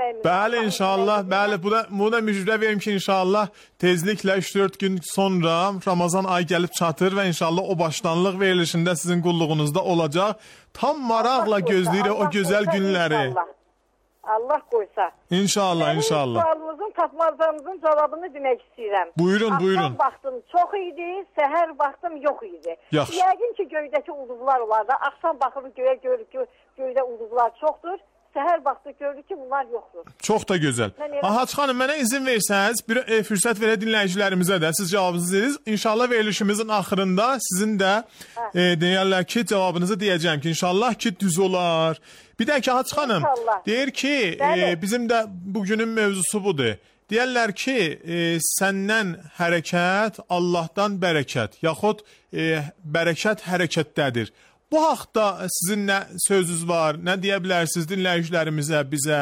deməyim. Bəli, inşallah. Bəli, bu da müjdə verim ki, inşallah tezliklə 3-4 gün sonra Ramazan ayı gəlib çatır və inşallah o başlanılıq verilişində sizin qulluğunuzda olacaq. Tam maraqla gözləyirik o gözəl günləri. Allah qoysa. İnşallah, inşallah. Sualımızın, tapmazlarımızın cavabını demək istəyirəm. Buyurun, buyurun. Axşam vaxtım çox idi, səhər vaxtım yox idi. Yaxşı. Yəqin ki, göydəki ulduzlar olar da. Axşam baxırıq göyə, görürük ki, göydə ulduzlar çoxdur. Səhər vaxtı görürük ki, bunlar yoxdur. Çox da gözəl. Ahaç xanım, mənə izin versəniz, bir fürsət verə dinləyicilərimizə də siz cavabınızı verirsiniz. İnşallah verilişimizin axırında sizin də deyərlər ki, cavabınızı deyəcəm ki, inşallah ki, düz olar. Bir də ki, Ahaç xanım, deyir ki, bizim də bugünün mövzusu budur. Deyərlər ki, səndən hərəkət, Allahdan bərəkət, yaxud bərəkət hərəkətdədir. Bu haqda sizin nə sözünüz var, nə deyə bilərsiniz dinləyicilərimizə, bizə?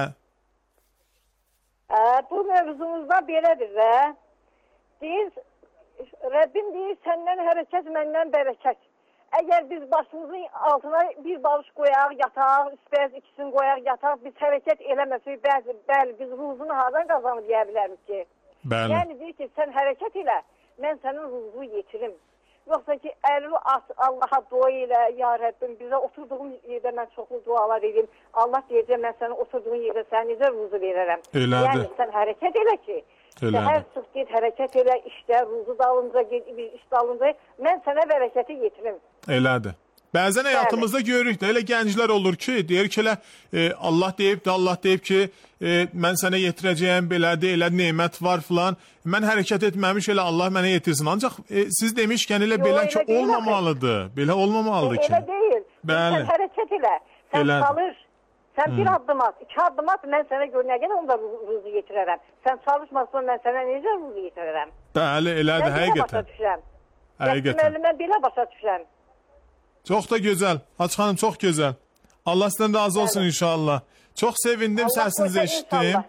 Bu mövzumuzda belədir də. Deyir, Rəbbim deyir, səndən hərəkət, məndən bərəkət. Əgər biz başımızın altına bir barış qoyaq, yataq, üstbəz ikisini qoyaq, yataq, biz hərəkət eləməsək, bəli, biz ruzunu hardan qazanıb deyə bilərik ki. Bəli. Yəni deyir ki, sən hərəkət elə, mən sənin ruzunu yetirim. Yoxsa ki, əlini Allaha dua elə, ya Rəbbim, bizə oturduğum yerdə mən çoxlu dualar edeyim. Allah deyəcək, mən sənə oturduğun yerdə sənə necə ruzu verərəm. Elədir. Yəni, sən hərəkət elə ki, hər çıx get, hərəkət elə, işdə, ruzu dalınca get, iş dalınca, mən sənə bərəkəti yetirim. Elədir. Bəzən həyatımızda görürük də, elə gənclər olur ki, deyir ki, Allah deyib ki, mən sənə yetirəcəyəm, belədir, elə nemət var filan. Mən hərəkət etməmiş, elə Allah mənə yetirsin. Ancaq siz demişkən elə belə ki, olmamalıdır. Belə olmamalıdır ki. Elə deyil. Sən hərəkət elə, sən çalış, sən bir addım at, 2 addım at, mən sənə görünərkən onda ruzu yetirərəm. Sən çalışmasın, mən sənə necə ruzu yetirərəm? Bəli, elədir, həqiqətən. Həqiqətən. Mən belə başa düşürəm. Çox da gözəl. Hacı xanım, çox gözəl. Allah sizdən razı olsun inşallah. Çox sevindim, səsinizi eşitdim.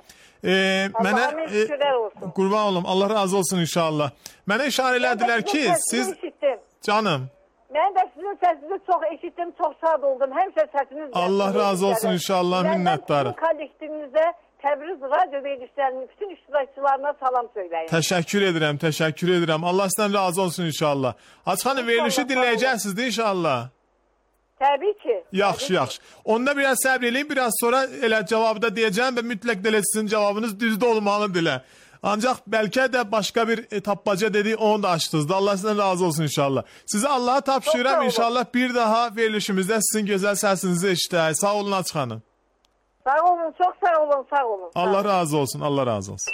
Allah'ın şükürlər olsun. Qurban olum, Allah razı olsun inşallah. Mənə işarə elədilər ki, siz... Canım. Mən də sizin səsinizi çox eşitdim, çox şad oldum. Həmişə səsiniz... Allah razı olsun inşallah, minnətdarım. Məndən sizin kollektivinizə Təbriz radyo verilişlərinin bütün iştirakçılarına salam söyləyin. Təşəkkür edirəm, təşəkkür edirəm. Allah sizdən razı olsun inşallah. Hacı xanım, verilişi dinləyəcəksiniz də inşallah. Təbii ki. Yaxşı, yaxşı. Onda biraz səbr eləyin, biraz sonra elə cavabı da deyəcəm və mütləq də sizin cavabınız düzdə olmalıdır elə. Ancaq bəlkə də başqa bir tapmaca dedik, onu da açdınız da. Allah sizdən razı olsun inşallah. Sizə Allaha tapşırıram inşallah bir daha verilişimizdə sizin gözəl səsinizi eşidək. Sağ olun Hacı xanım. Sağ olun, çok sağ olun, sağ olun. Allah razı olsun, Allah razı olsun.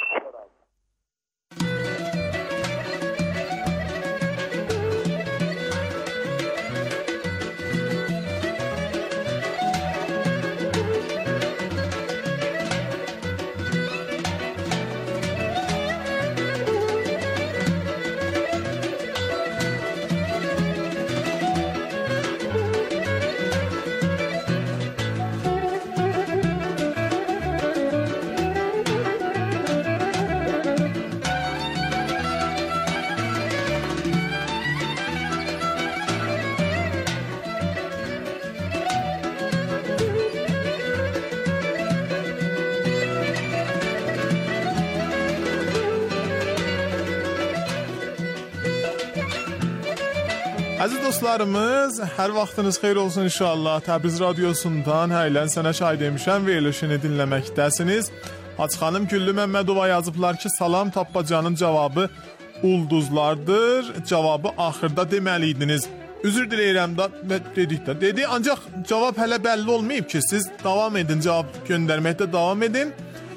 Əziz dostlarımız, hər vaxtınız xeyir olsun inşallah. Təbriz radiosundan Həylən Sənə Çay demişəm verilişini dinləməkdəsiniz. Hacı xanım Güllü Məmmədova yazıblar ki, salam tapmacanın cavabı ulduzlardır. Cavabı axırda deməliydiniz. Üzr diləyirəm da dedik də. Dedi, ancaq cavab hələ bəlli olmayıb ki, siz davam edin, cavab göndərməkdə davam edin.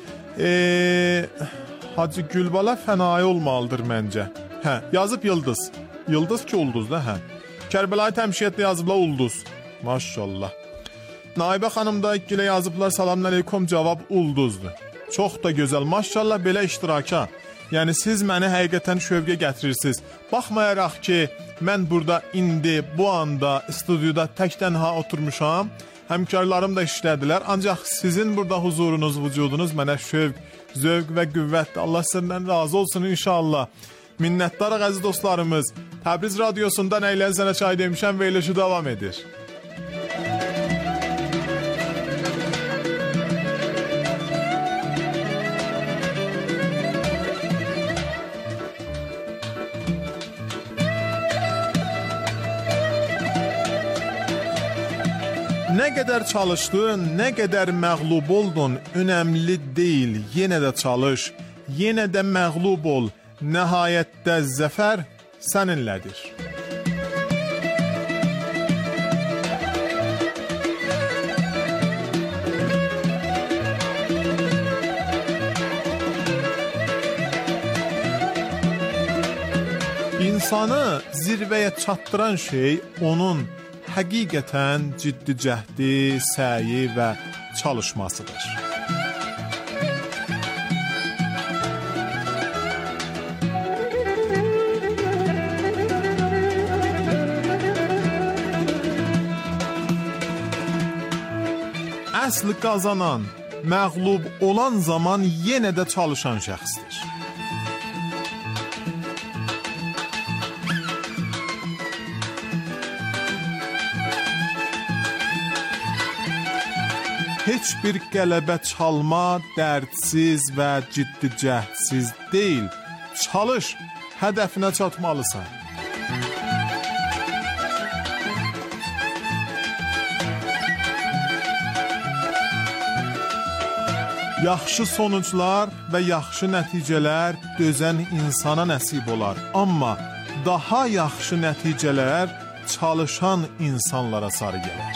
Hacı Gülbala fənai olmalıdır məncə. Hə, yazıb yıldız. Yıldız ki ulduz da, hə. Kərbəlayı Təmşiyyətlə yazıblar ulduz. Maşallah. Naibə xanım da gilə yazıblar salamün əleykum, cavab ulduzdur. Çox da gözəl, maşallah belə iştiraka. Yəni siz məni həqiqətən şövqə gətirirsiniz. Baxmayaraq ki, mən burada indi, bu anda, studiyada tək-tənha oturmuşam. Həmkarlarım da işlədilər. Ancaq sizin burada huzurunuz, vücudunuz mənə şövq, zövq və qüvvətdir. Allah sizdən razı olsun inşallah. Minnətdarıq əziz dostlarımız. Təbriz radiosundan Həylən Sənə Çay demişəm verilişi davam edir. qədər çalışdın, nə qədər məğlub oldun, önəmli deyil, yenə də çalış, yenə də məğlub ol, nəhayətdə zəfər səninlədir. İnsanı zirvəyə çatdıran şey onun həqiqətən ciddi cəhdi, səyi və çalışmasıdır. Əsl qazanan, məğlub olan zaman yenə də çalışan şəxsdir. Heç bir qələbə çalma dərdsiz və ciddi cəhdsiz deyil. Çalış, hədəfinə çatmalısan. Yaxşı sonuclar və yaxşı nəticələr dözən insana nəsib olar. Amma daha yaxşı nəticələr çalışan insanlara sarı gələr.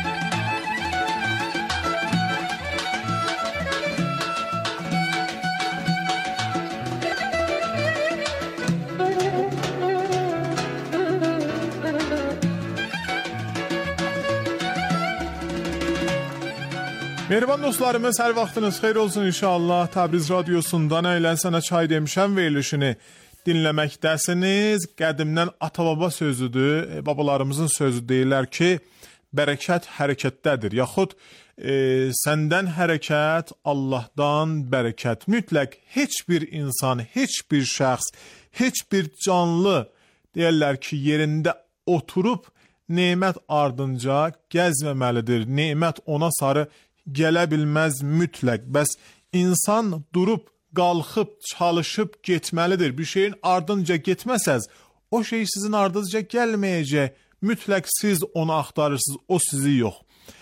Mehriban dostlarımız, hər vaxtınız xeyir olsun inşallah. Təbriz radiosundan Əyləl Sənə Çay demişəm verilişini dinləməkdəsiniz. Qədimdən ata-baba sözüdür. Babalarımızın sözü deyirlər ki, bərəkət hərəkətdədir. Yaxud səndən hərəkət, Allahdan bərəkət. Mütləq heç bir insan, heç bir şəxs, heç bir canlı deyirlər ki, yerində oturub nemət ardınca gəzməməlidir. Nemət ona sarı gələ bilməz mütləq. Bəs insan durub, qalxıb, çalışıb getməlidir. Bir şeyin ardınca getməsəz, o şey sizin ardınca gəlməyəcək. Mütləq siz onu axtarırsınız, o sizi yox.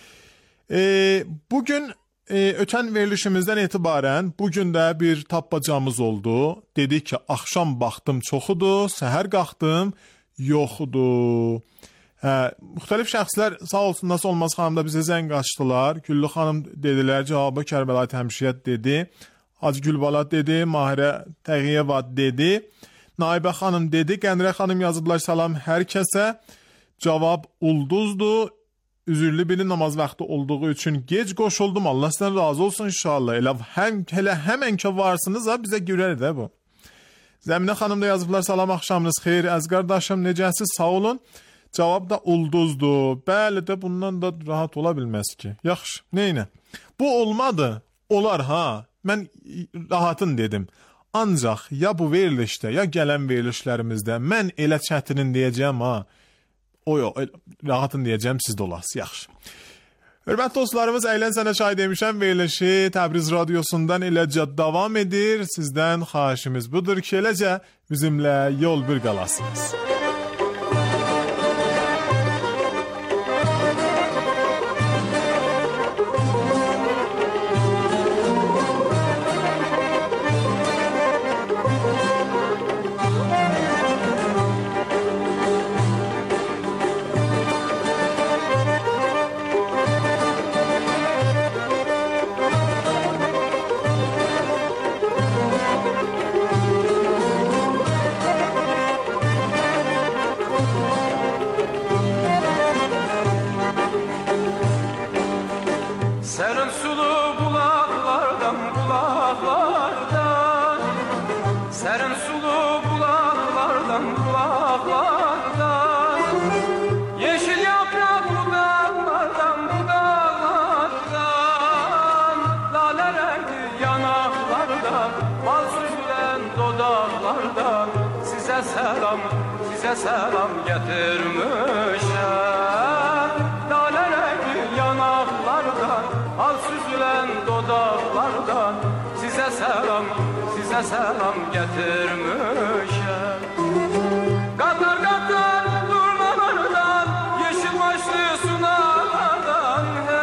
Bugün ötən verilişimizdən etibarən bugün də bir tapacağımız oldu. Dedik ki, axşam baxdım çoxudur, səhər qalxdım yoxudur. Müxtəlif şəxslər sağ olsun, nasıl olmaz xanım da bizə zəng açdılar. Güllü xanım dedilər, cavabı Kərbəlayı Həmşiyyət dedi. Hacı Gülbala dedi, Mahirə Təğiyeva dedi. Naibə xanım dedi, Qəndirə xanım yazıblar salam hər kəsə. Cavab ulduzdur. Üzürlü biri namaz vaxtı olduğu üçün gec qoşuldum. Allah sizdən razı olsun inşallah. Elə həmən ki varsınız ha, bizə görər də bu. Zəminə xanım da yazıblar salam, axşamınız xeyir. Əz qardaşım, necəsiz, sağ olun. Cavab da ulduzdur. Bəli də bundan da rahat ola bilməz ki. Yaxşı, neynə? Bu olmadı. Olar ha. Mən rahatın dedim. Ancaq ya bu verilişdə, ya gələn verilişlərimizdə mən elə çətinin deyəcəm ha. O yox, rahatın deyəcəm, siz də olasınız. Yaxşı. Hörmətli dostlarımız, Əyləl Sənə Çay demişəm verilişi Təbriz radiosundan eləcə davam edir. Sizdən xahişimiz budur ki, eləcə bizimlə yol bir qalasınız. Selam getirmişəm, lale rengi yanaklardan, al süzülen dodaklardan, size selam getirmişəm. Qatar durnalardan, yeşil başlı sunalardan,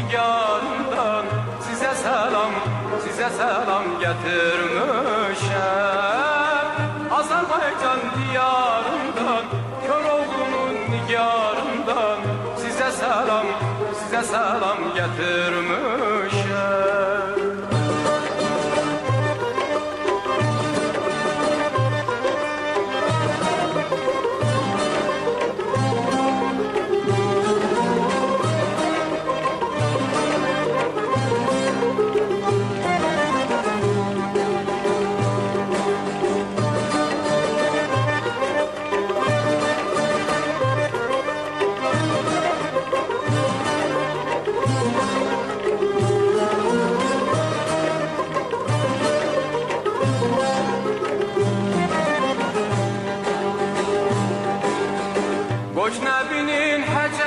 nigarından size selam getirmişem. Azerbaycan diyarından, Köroğlu'nun nigarından size selam getirmişem. Qoçnəbinin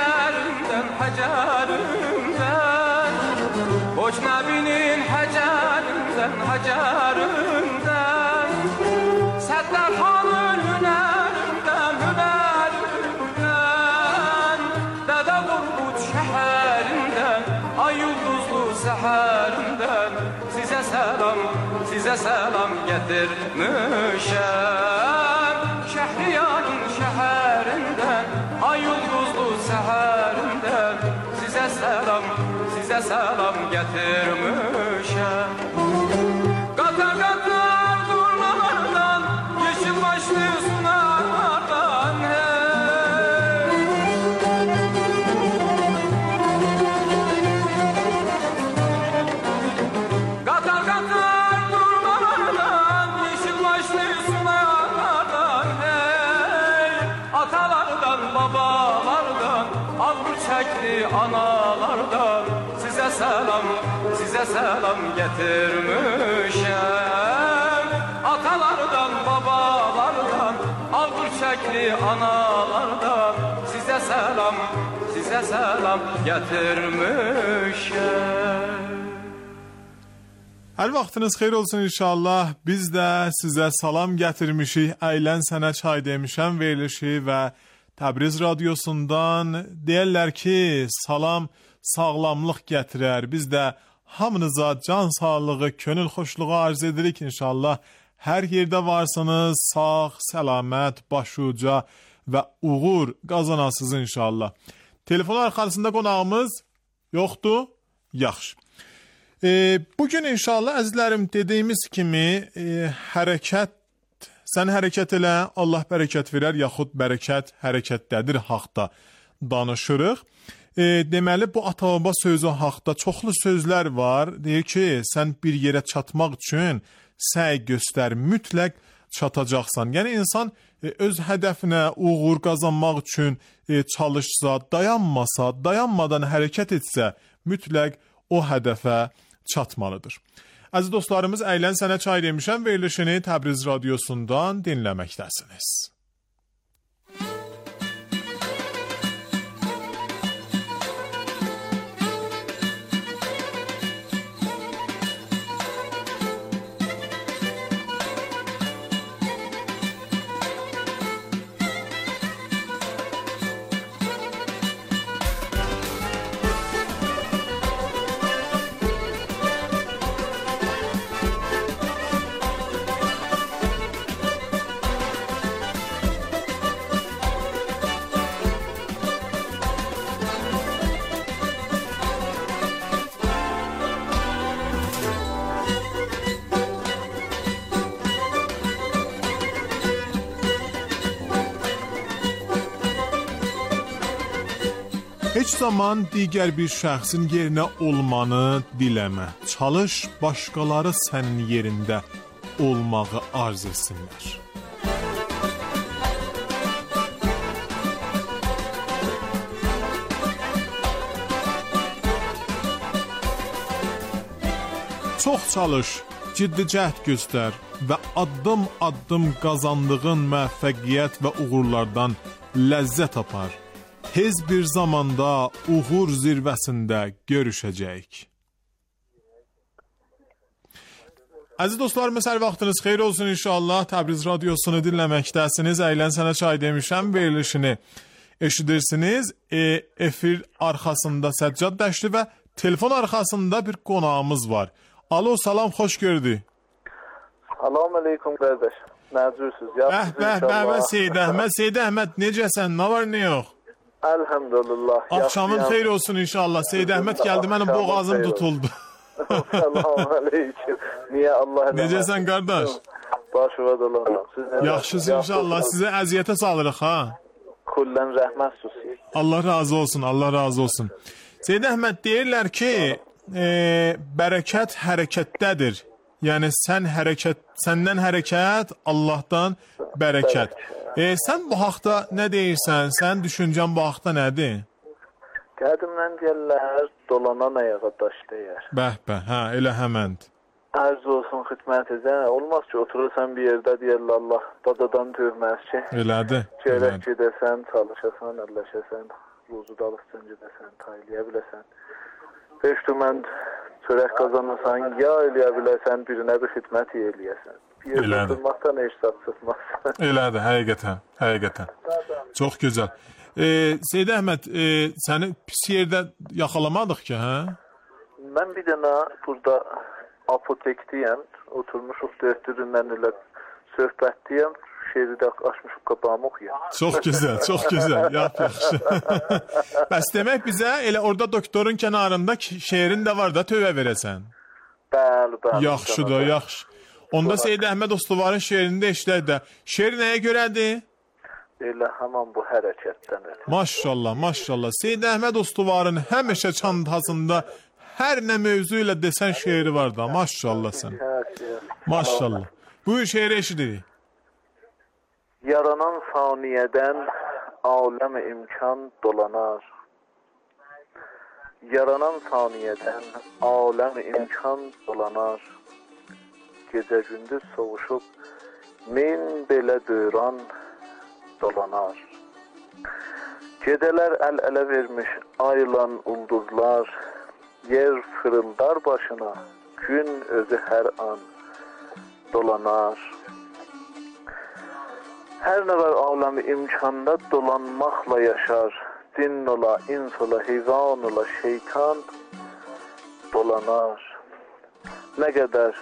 həcərindən Səttarxanın hünərindən Dədə Qorqud şəhərindən Ay ulduzlu səhərindən Sizə selam getirmişəm. Şəhriyarın şəhərindən Ay ulduzlu səhərindən Sizə selam getirmişəm. Qatar durmalardan, yeşil başlı sunarlardan Qatar durmalardan, yeşil başlı sunarlardan Atalardan, babalardan, ağır çəkli analardan Size selam getirmişəm. Atalardan, babalardan, ağır çəkli analardan Size selam getirmişəm. Hər vaxtınız xeyir olsun inşallah. Biz də sizə salam gətirmişik. Əylən sənə çay demişəm verilişi və Təbriz radiosundan deyirlər ki, salam sağlamlıq gətirər. Biz də hamınıza can sağlığı, könül xoşluğu arz edirik inşallah. Hər yerdə varsınız, sağ, səlamət, başuca və uğur qazanasınız inşallah. Telefon arxasında qonağımız yoxdur? Yaxşı. Bugün inşallah əzizlərim dediyimiz kimi sən hərəkət elə, Allah bərəkət verər, yaxud bərəkət hərəkətdədir haqda danışırıq. Deməli, bu ata-baba sözü haqda çoxlu sözlər var. Deyir ki, sən bir yerə çatmaq üçün səy göstər, mütləq çatacaqsan. Yəni, insan öz hədəfinə uğur qazanmaq üçün çalışsa, dayanmadan hərəkət etsə, mütləq o hədəfə çatmalıdır. Əziz dostlarımız, Əylən sənə çay demişəm verilişini Təbriz radiosundan dinləməkdəsiniz. Heç zaman digər bir şəxsin yerinə olmanı diləmə. Çalış, başqaları sənin yerində olmağı arz etsinlər. Çox çalış, ciddi cəhd göstər və addım qazandığın müvəffəqiyyət və uğurlardan ləzzət apar. Tez bir zamanda uğur zirvəsində görüşəcəyik. Əziz dostlarımız, hər vaxtınız xeyir olsun inşallah. Təbriz radiosunu dinləməkdəsiniz. Əylən sənə çay demişəm verilişini eşidirsiniz. Efir arxasında Səccad Dəşli və telefon arxasında bir qonağımız var. Alo, salam, xoş gördük. Salam aleyküm qardaş. Necürsüz? Bəh, Seyid Əhməd, necəsən? Nə var, nə yox? Elhamdülillah. Axşamın xeyir olsun inşallah. Seyid Əhməd gəldi, mənim boğazım tutuldu. Salam aleyküm. Niyə Allah eləməsin? Necəsən qardaş? Başıva dolanam. Yaxşısın inşallah. Sizə əziyyətə salırıq ha. Kullən rəhmət susi. Allah razı olsun, Allah razı olsun. Seyid Əhməd, deyirlər ki, bərəkət hərəkətdədir. Yəni səndən hərəkət, Allahdan bərəkət. Sən bu haqda nə deyirsən? Sən düşüncən bu haqda nədir? Qədimdən deyirlər, dolanan ayağa daş deyər. Bəh, hə, elə həmənd. Ərz olsun xidmətinizə. Olmaz ki, oturursan bir yerdə deyirlər Allah dadadan tövməz ki. Elədir. Gerək gedəsən, çalışasan, əlləşəsən, ruzu dalısın gedəsən, taylıya biləsən. 5 tümən çörək qazanırsan, ya eləyə biləsən, birinə bir xidmət eləyəsən. Bir yerdə oturmaqdan heç zat çıxmaz. Elədir, həqiqətən. Çox gözəl. Seyid Əhməd, səni pis yerdə yaxalamadıq ki, hə? Mən bir dənə burada apotektiyəm, oturmuşuq 4 düründən elə söhbətdiyəm, şeiri də açmışıq qabağımı oxuyam. Çox gözəl, yaxşı. Bəs demək bizə elə orada doktorun kənarında şeirin də var da tövə verəsən. Bəli. Yaxşı. Onda Seyid Əhməd Ostuvarın şeirini də işlər də. Şeir nəyə görədir? Elə həman bu hərəkətdəndir. Maşallah. Seyid Əhməd Ostuvarın həmişə çantasında hər nə mövzu ilə desən şeiri var da. Maşallah sən. Maşallah. Bu şeiri eşidirik. Yaranan saniyədən aləm-i imkan dolanar. Yaranan saniyədən aləm-i imkan dolanar. Gecə gündüz soğuşub min belə döran dolanar. Gedələr əl-ələ vermiş aylan ulduzlar, yer fırıldar başına, gün özü hər an dolanar. Hər nə var aləmi imkanda dolanmaqla yaşar, cin ola, ins ola, heyvan ola, şeytan dolanar. Nə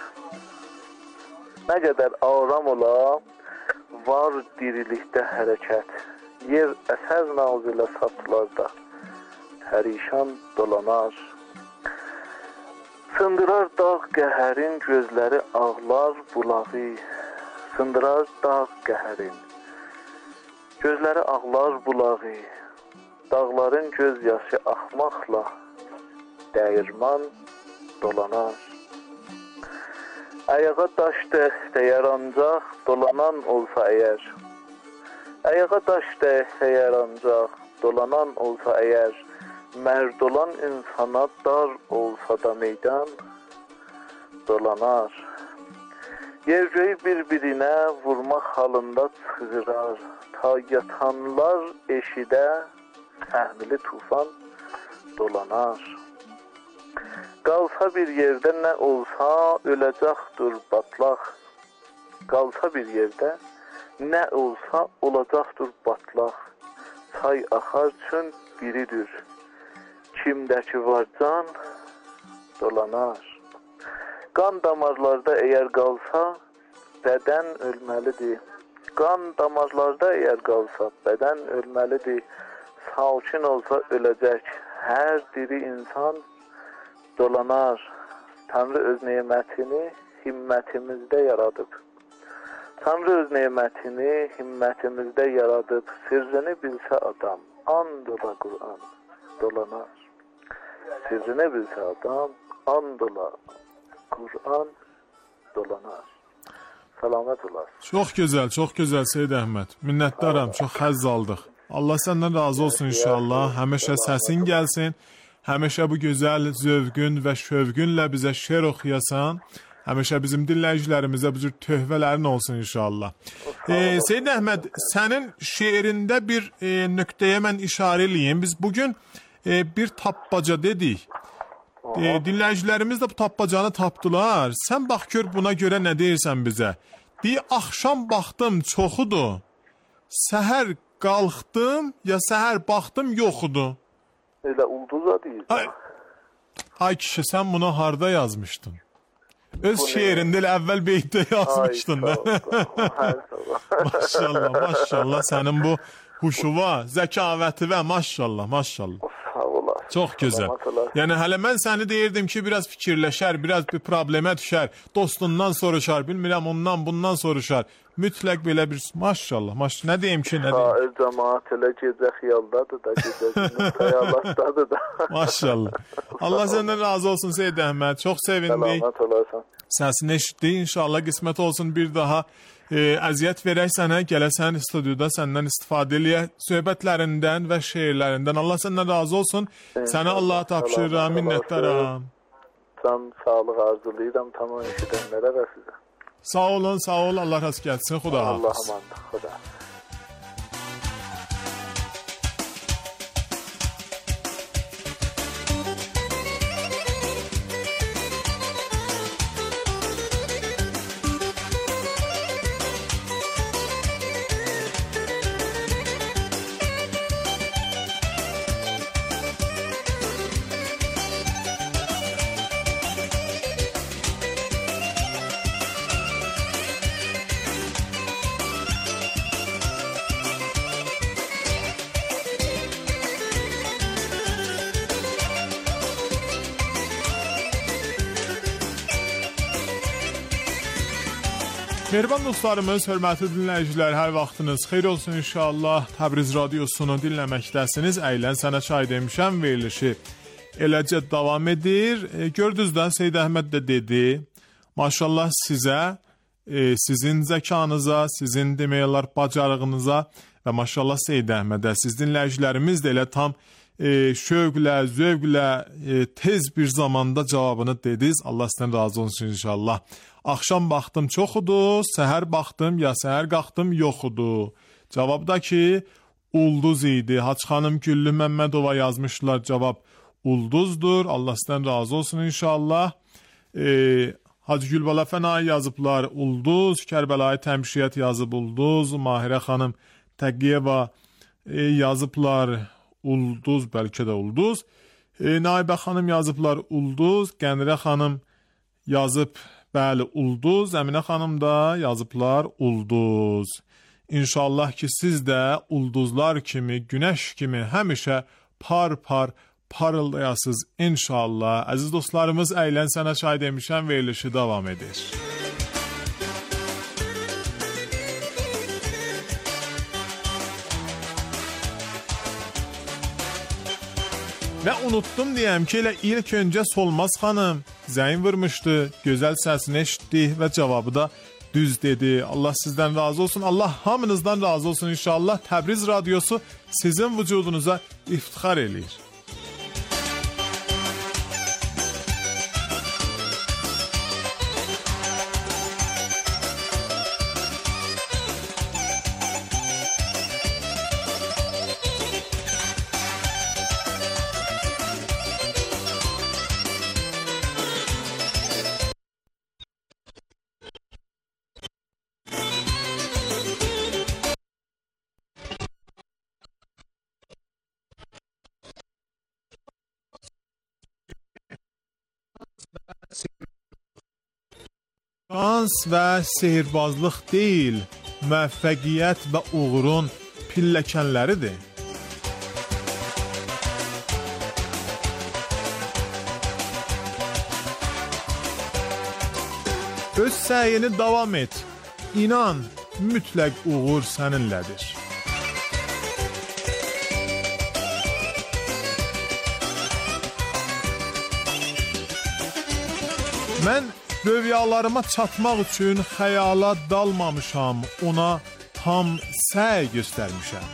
qədər aram ola, var dirilikdə hərəkət, yer əsər naz ilə satılarda pərişan dolanar. Sındırar dağ qəhərin gözləri ağlar bulağı, sındırar dağ qəhərin gözləri ağlar bulağı, dağların göz yaşı axmaqla dəyirman dolanar. Ayağa daş dəyər ancaq dolanan olsa əgər, ayağa daş dəyər ancaq dolanan olsa əgər, mərd olan insana dar olsa da meydan dolanar. Yer göyü bir-birinə vurmaq halında çığırar, ta yatanlar eşidə səhmili tufan dolanar. Qalsa bir yerdə nə olsa öləcəkdir batlaq, qalsa bir yerdə nə olsa olacaqdır batlaq, çay axar üçün biridir, kimdəki var can dolanar. Qan damarlarda əgər qalsa bədən ölməlidir, qan damarlarda əgər qalsa bədən ölməlidir, sakin olsa öləcək hər diri insan dolanar. Tanrı öz nemətini himmətimizdə yaradıb. Tanrı öz nemətini himmətimizdə yaradıb. Sirrini bilsə adam, and ola Qur'an dolanar. Sirrini bilsə adam, and ola Qur'an dolanar. Salamat olasın. Çox gözəl Seyid Əhməd. Minnətdaram, çox həzz aldıq. Allah səndən razı olsun inşallah. Həmişə səsin gəlsin. Həmişə bu gözəl zövqün və şövqünlə bizə şeir oxuyasan. Həmişə bizim dinləyicilərimizə bu cür töhvələrin olsun inşallah. Seyid Əhməd, sənin şeirində bir nöqtəyə mən işarə eləyim. Biz bugün bir tapbaca dedik. Dinləyicilərimiz də bu tapbacanı tapdılar. Sən bax gör buna görə nə deyirsən bizə? Axşam baxdım çoxudur. Səhər qalxdım ya səhər baxdım yoxudur. Elə ulduza deyirsən. Ay kişi, sən bunu harda yazmışdın? Öz şeirində elə əvvəl beytdə yazmışdın da. Maşallah, maşallah sənin bu huşuva, zəkavəti və maşallah, maşallah. Sağ olasın. Çox gözəl. Yəni hələ mən səni deyirdim ki, biraz fikirləşər, biraz bir problemə düşər, dostundan soruşar, bilmirəm ondan, bundan soruşar. Mütləq belə bir maşallah, maşallah. Nə deyim ki, nə deyim? Şair cəmaət elə gecə xiyaldadır da, gecə xəyallatdadır da. Maşallah. Allah səndən razı olsun Seyid Əhməd. Çox sevindik. Səlamat olasın. Səsini eşitdik. İnşallah qismət olsun bir daha əziyyət verək sənə, gələsən studiyada səndən istifadə eləyək söhbətlərindən və şeirlərindən. Allah səndən razı olsun. Sənə Allah tapşırıram, minnətdaram. Can sağlıq arzulayıram tamam eşidənlərə və sizə. Sağ olun, sağ ol. Allah rast gəlsin. Xuda hafiz. Allah amandır. Xuda. Mehriban dostlarımız, hörmətli dinləyicilər, hər vaxtınız xeyir olsun inşallah. Təbriz radiosunu dinləməkdəsiniz. Əylən sənə çay demişəm verilişi eləcə davam edir. Gördünüz də Seyid Əhməd də dedi. Maşallah sizə, sizin zəkanıza, sizin demək olar bacarığınıza və maşallah Seyid Əhmədə, siz dinləyicilərimiz də elə tam şövqlə, zövqlə tez bir zamanda cavabını dediniz. Allah sizdən razı olsun inşallah. Axşam baxdım çoxudur, səhər baxdım ya səhər qalxdım yoxudur. Cavabda ki ulduz idi. Haç xanım Güllü Məmmədova yazmışlar, cavab ulduzdur. Allah sizdən razı olsun inşallah. Hacı Gülbala Fənay yazıblar ulduz, Kərbəlayı Təmşiyyət yazıb ulduz, Mahirə xanım Təqqiyeva yazıblar ulduz, bəlkə də ulduz. Naibə xanım yazıblar ulduz, Qənirə xanım yazıb bəli ulduz, Əminə xanım da yazıblar ulduz. İnşallah ki siz də ulduzlar kimi, günəş kimi həmişə par-par parıldayasız inşallah. Əziz dostlarımız, Əylən sənə çay demişəm verilişi davam edir. Və unuttum deyəm ki, elə ilk öncə Solmaz xanım zəng vurmuşdu, gözəl səsini eşitdi və cavabı da düz dedi. Allah sizdən razı olsun, Allah hamınızdan razı olsun inşallah. Təbriz radiosu sizin vücudunuza iftixar eləyir. Şans və sehirbazlıq deyil, müvəffəqiyyət və uğurun pilləkənləridir. Öz səyini davam et, inan, mütləq uğur səninlədir. Mən rövyalarıma çatmaq üçün xəyala dalmamışam, ona tam səy göstərmişəm.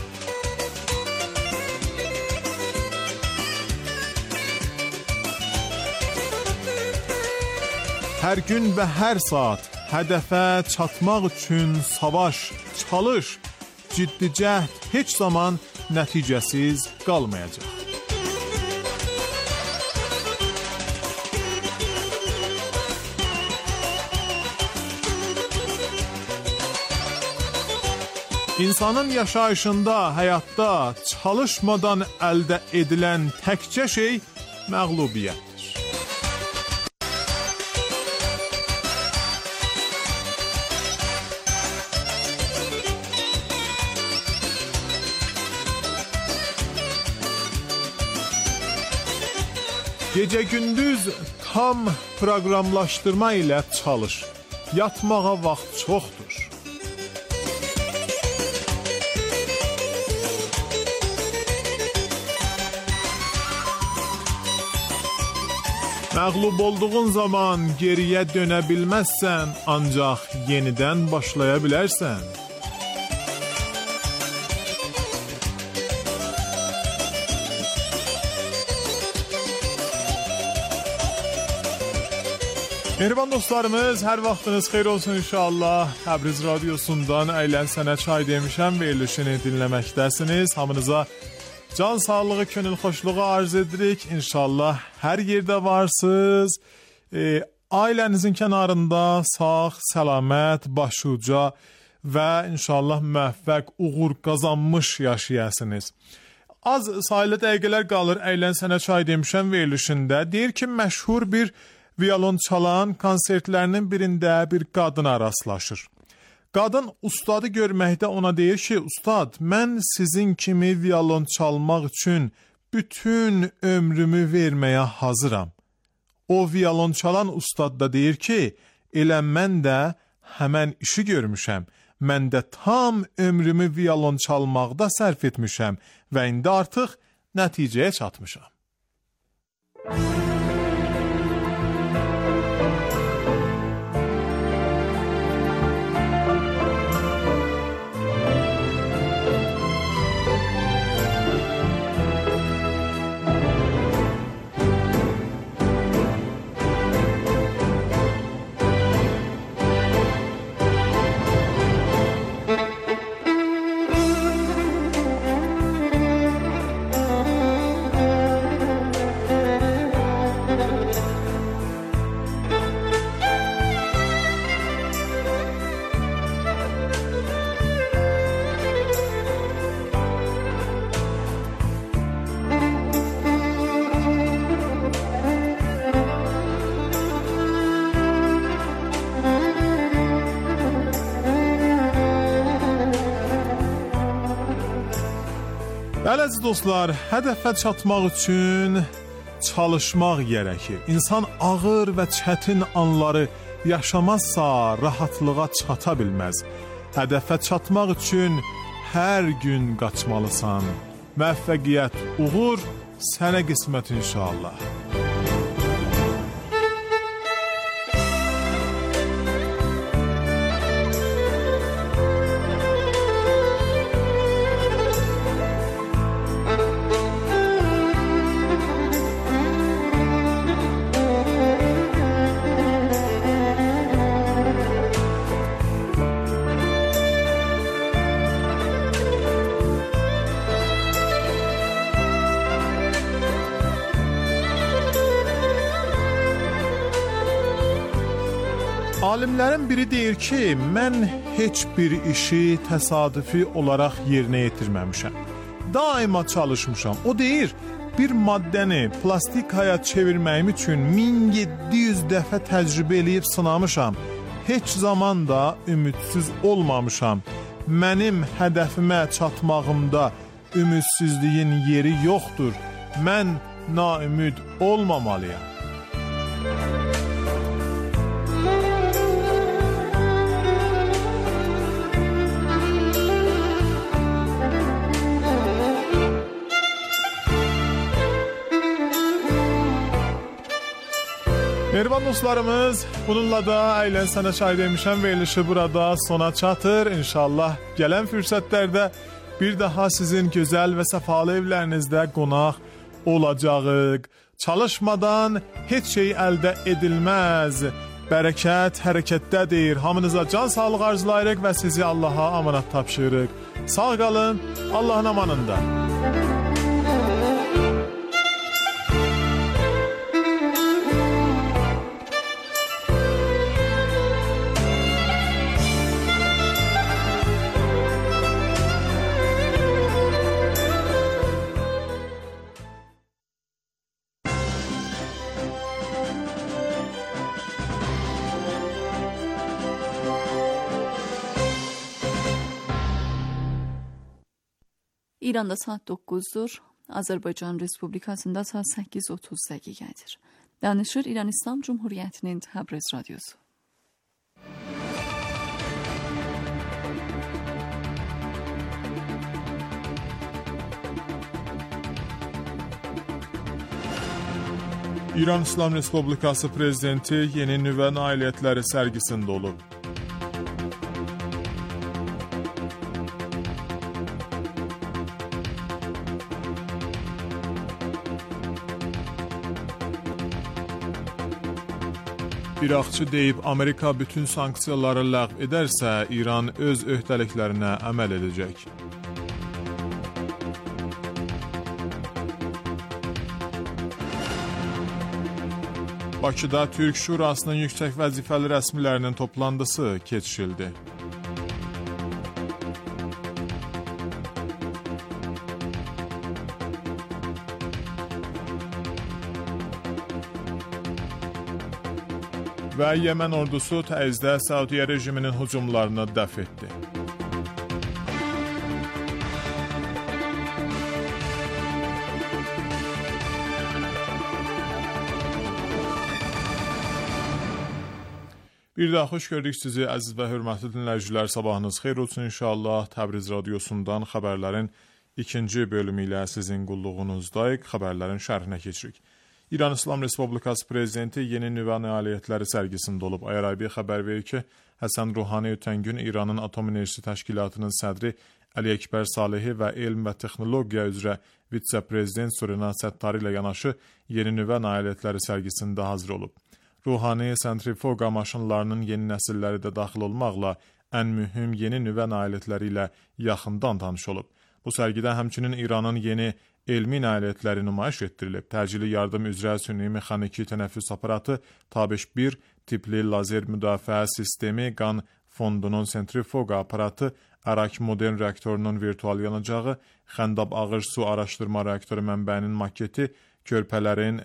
Hər gün və hər saat hədəfə çatmaq üçün savaş, çalış, ciddi cəhd heç zaman nəticəsiz qalmayacaq. İnsanın yaşayışında, həyatda çalışmadan əldə edilən təkcə şey məğlubiyyətdir. Gecə gündüz tam proqramlaşdırma ilə çalış. Yatmağa vaxt çoxdur. Məğlub olduğun zaman geriyə dönə bilməzsən, ancaq yenidən başlaya bilərsən. Mehriban dostlarımız, hər vaxtınız xeyir olsun inşallah. Təbriz radiosundan Əylən Sənə Çay demişəm verilişini dinləməkdəsiniz. Hamınıza can sağlığı, könül xoşluğu arz edirik. İnşallah hər yerdə varsınız. Ailənizin kənarında sağ, səlamət, başuca və inşallah müvəffəq, uğur qazanmış yaşayasınız. Az sayılı dəqiqələr qalır Əylən Sənə Çay demişəm verilişində. Deyir ki, məşhur bir violon çalan konsertlərinin birində bir qadına rastlaşır. Qadın ustadı görməkdə ona deyir ki, ustad, mən sizin kimi violon çalmaq üçün bütün ömrümü verməyə hazıram. O violon çalan ustad da deyir ki, elə mən də həmən işi görmüşəm. Mən də tam ömrümü violon çalmaqda sərf etmişəm və indi artıq nəticəyə çatmışam. Əziz dostlar, hədəfə çatmaq üçün çalışmaq gərəkir. İnsan ağır və çətin anları yaşamazsa rahatlığa çata bilməz. Hədəfə çatmaq üçün hər gün qaçmalısan. Müvəffəqiyyət, uğur sənə qismət inşallah. Alimlərin biri deyir ki, mən heç bir işi təsadüfi olaraq yerinə yetirməmişəm. Daima çalışmışam. O deyir, bir maddəni plastikaya çevirməyim üçün 1700 dəfə təcrübə eləyib sınamışam. Heç zaman da ümidsiz olmamışam. Mənim hədəfimə çatmağımda ümidsizliyin yeri yoxdur. Mən naümid olmamalıyam. Mehriban dostlarımız, bununla da Əylən Sənə Çay demişəm verilişi burada sona çatır. İnşallah gələn fürsətlərdə bir daha sizin gözəl və səfalı evlərinizdə qonaq olacağıq. Çalışmadan heç şey əldə edilməz. Bərəkət hərəkətdədir. Hamınıza can sağlıq arzulayırıq və sizi Allaha amanat tapşırırıq. Sağ qalın, Allahın amanında. İranda saat 9'dur. Azərbaycan Respublikasında saat 8:30 dəqiqədir. Danışır İran İslam Cumhuriyyətinin Təbriz radiosu. İran İslam Respublikası Prezidenti yeni nüvə nailiyyətləri sərgisində olub. İraqçı deyib, Amerika bütün sanksiyaları ləğv edərsə, İran öz öhdəliklərinə əməl edəcək. Bakıda Türk Şurasının yüksək vəzifəli rəsmilərinin toplantısı keçirildi. Və Yəmən ordusu təizdə Səudiyyə rejiminin hücumlarını dəf etdi. Bir daha xoş gördük sizi, əziz və hörmətli dinləyicilər. Sabahınız xeyir olsun inşallah. Təbriz radiosundan xəbərlərin ikinci bölümü ilə sizin qulluğunuzdayıq. Xəbərlərin şərhinə keçirik. İran İslam Respublikası Prezidenti yeni nüvə nailiyyətləri sərgisində olub. IRIB xəbər verir ki, Həsən Ruhani ötən gün İranın Atom Enerjisi Təşkilatının sədri Əli Əkbər Salehi və Elm və Texnologiya üzrə vitse-prezident Surina Səttari ilə yanaşı yeni nüvə nailiyyətləri sərgisində hazır olub. Ruhani, sentrifuqa maşınlarının yeni nəsilləri də daxil olmaqla ən mühüm yeni nüvə nailiyyətləri ilə yaxından tanış olub. Bu sərgidə həmçinin İranın yeni elmi nailiyyətləri nümayiş etdirilib. Təcili yardım üzrə sünni mexaniki tənəffüs aparatı, Tabeş 1 tipli lazer müdafiə sistemi, qan fondunun sentrifuqa aparatı, Ərak modern reaktorunun virtual yanacağı, Xəndab ağır su araşdırma reaktoru mənbəyinin maketi, körpələrin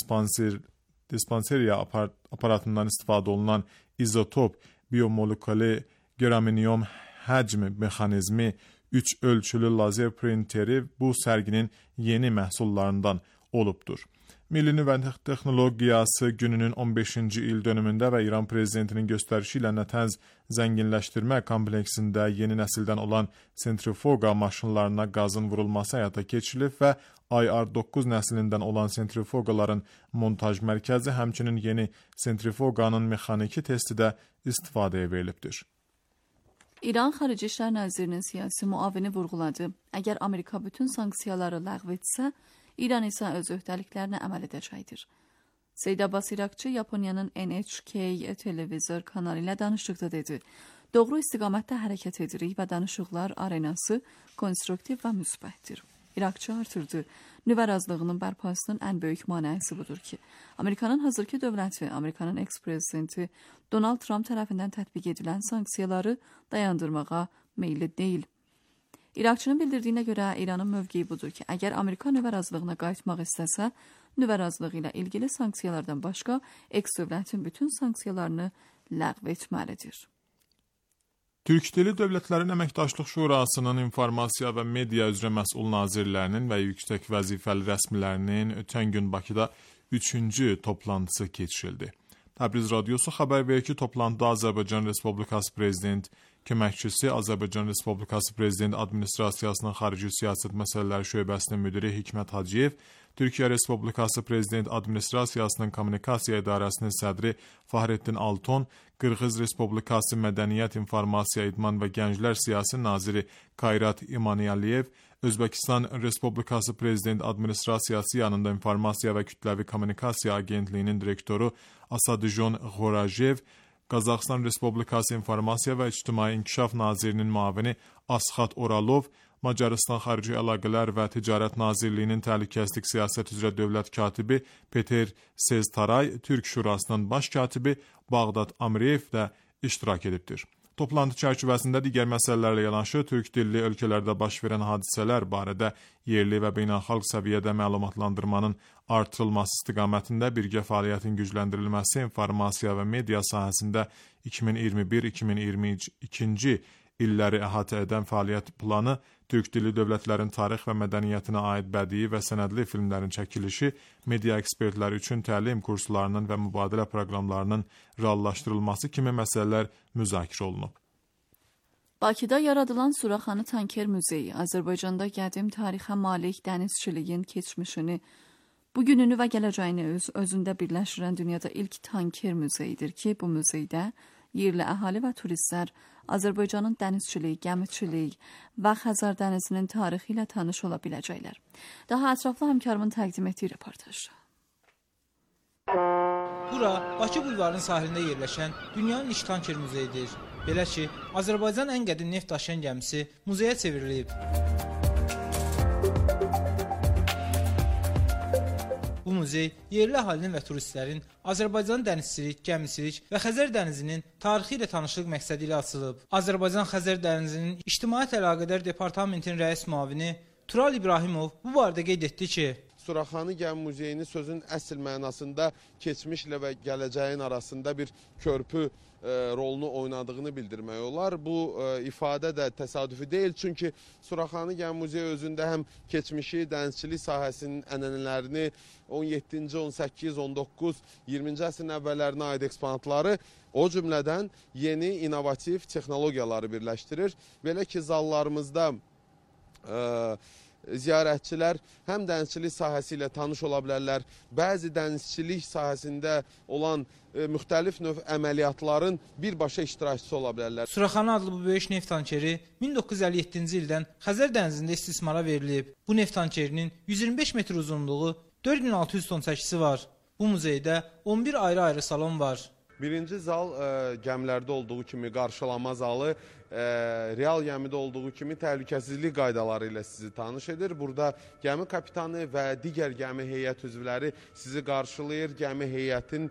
dispanseriya aparatından istifadə olunan izotop, biomolekuli graminium həcm mexanizmi, 3 ölçülü lazer printeri bu sərginin yeni məhsullarından olubdur. Milli Nüvə Texnologiyası gününün 15-ci il dönümündə və İran Prezidentinin göstərişi ilə Nətənz zənginləşdirmə kompleksində yeni nəsildən olan sentrifuqa maşınlarına qazın vurulması həyata keçirilib və IR-9 nəslindən olan sentrifuqaların montaj mərkəzi, həmçinin yeni sentrifuqanın mexaniki testi də istifadəyə verilibdir. İran Xarici İşlər Nazirinin siyasi muavini vurğuladı. Əgər Amerika bütün sanksiyaları ləğv etsə, İran isə öz öhdəliklərinə əməl edəcəkdir. Seyid Abbas İraqçı Yaponiyanın NHK televizor kanalı ilə danışdıqda dedi. Doğru istiqamətdə hərəkət edirik və danışıqlar arenası konstruktiv və müsbətdir. İraqçı artırdı. Nüvə razılığının bərpasının ən böyük manəsi budur ki, Amerikanın hazırki dövləti, Amerikanın eks-prezidenti Donald Trump tərəfindən tətbiq edilən sanksiyaları dayandırmağa meyilli deyil. İraqçının bildirdiyinə görə İranın mövqeyi budur ki, əgər Amerika nüvə razılığına qayıtmaq istəsə, nüvə razılığı ilə ilgili sanksiyalardan başqa eks-dövlətin bütün sanksiyalarını ləğv etməlidir. Türk Dili Dövlətlərin Əməkdaşlıq Şurasının informasiya və media üzrə məsul nazirlərinin və yüksək vəzifəli rəsmilərinin ötən gün Bakıda 3-cü toplantısı keçirildi. Təbriz radiosu xəbər verir ki, toplantıda Azərbaycan Respublikası Prezident köməkçisi, Azərbaycan Respublikası Prezident Administrasiyasının Xarici Siyasət Məsələləri Şöbəsinin müdiri Hikmət Hacıyev, Türkiyə Respublikası Prezident Administrasiyasının Kommunikasiya İdarəsinin sədri Fahrettin Alton, Qırğız Respublikası Mədəniyyət, İnformasiya, İdman və Gənclər Siyasi Naziri Kayrat İmaniyaliyev, Özbəkistan Respublikası Prezident Administrasiyası yanında İnformasiya və Kütləvi Kommunikasiya Agentliyinin direktoru Asadıjon Xorajev, Qazaxıstan Respublikası İnformasiya və İctimai İnkişaf Nazirinin müavini Asxat Oralov, Macarıstan Xarici Əlaqələr və Ticarət Nazirliyinin Təhlükəsizlik Siyasət üzrə dövlət katibi Peter Seztaray, Türk Şurasının baş katibi Bağdad Amreyev də iştirak edibdir. Toplantı çərçivəsində digər məsələlərlə yanaşı Türk dilli ölkələrdə baş verən hadisələr barədə yerli və beynəlxalq səviyyədə məlumatlandırmanın artırılması istiqamətində birgə fəaliyyətin gücləndirilməsi, informasiya və media sahəsində 2021-2022-ci illəri əhatə edən fəaliyyət planı, türk dilli dövlətlərin tarix və mədəniyyətinə aid bədii və sənədli filmlərin çəkilişi, media ekspertləri üçün təlim kurslarının və mübadilə proqramlarının reallaşdırılması kimi məsələlər müzakirə olunub. Bakıda yaradılan Suraxanı Tanker Muzeyi, Azərbaycanda qədim tarixə malik dənizçiliyin keçmişini, bugününü və gələcəyini özündə birləşdirən dünyada ilk tanker muzeyidir ki, bu muzeydə yerli əhali və turistlər Azərbaycanın dənizçilik, gəmiçilik və Xəzər dənizinin tarixi ilə tanış ola biləcəklər. Daha ətraflı həmkarımın təqdim etdiyi reportajda. Bura Bakı bulvarının sahilində yerləşən dünyanın ilk tanker muzeyidir. Belə ki, Azərbaycan ən qədim neft daşıyan gəmisi muzeyə çevrilib. Bu muzey yerli əhalinin və turistlərin Azərbaycan dənizçilik, gəmicilik və Xəzər dənizinin tarixi ilə tanışlıq məqsədi ilə açılıb. Azərbaycan Xəzər dənizinin İctimaiyyət Əlaqədar Departamentinin rəis müavini Tural İbrahimov bu barədə qeyd etdi ki, Suraxanı Gəmi Muzeyini sözün əsl mənasında keçmişlə və gələcəyin arasında bir körpü rolunu oynadığını bildirmək olar. Bu ifadə də təsadüfi deyil, çünki Suraxanı Gəmi Muzeyi özündə həm keçmişi, dənizçilik sahəsinin ənənələrini, 17-ci, 18, 19, 20-ci əsrin əvvəllərinə aid eksponatları, o cümlədən yeni, inovativ texnologiyaları birləşdirir. Belə ki, zallarımızda ziyarətçilər həm dənizçilik sahəsi ilə tanış ola bilərlər, bəzi dənizçilik sahəsində olan müxtəlif növ əməliyyatların birbaşa iştirakçısı ola bilərlər. Suraxanı adlı bu böyük neft tankeri 1957-ci ildən Xəzər dənizində istismara verilib. Bu neft tankerinin 125 metr uzunluğu, 4600 ton çəkisi var. Bu muzeydə 11 ayrı-ayrı salon var. Birinci zal gəmilərdə olduğu kimi qarşılama zalı, real gəmidə olduğu kimi təhlükəsizlik qaydaları ilə sizi tanış edir. Burada gəmi kapitanı və digər gəmi heyət üzvləri sizi qarşılayır, gəmi heyətin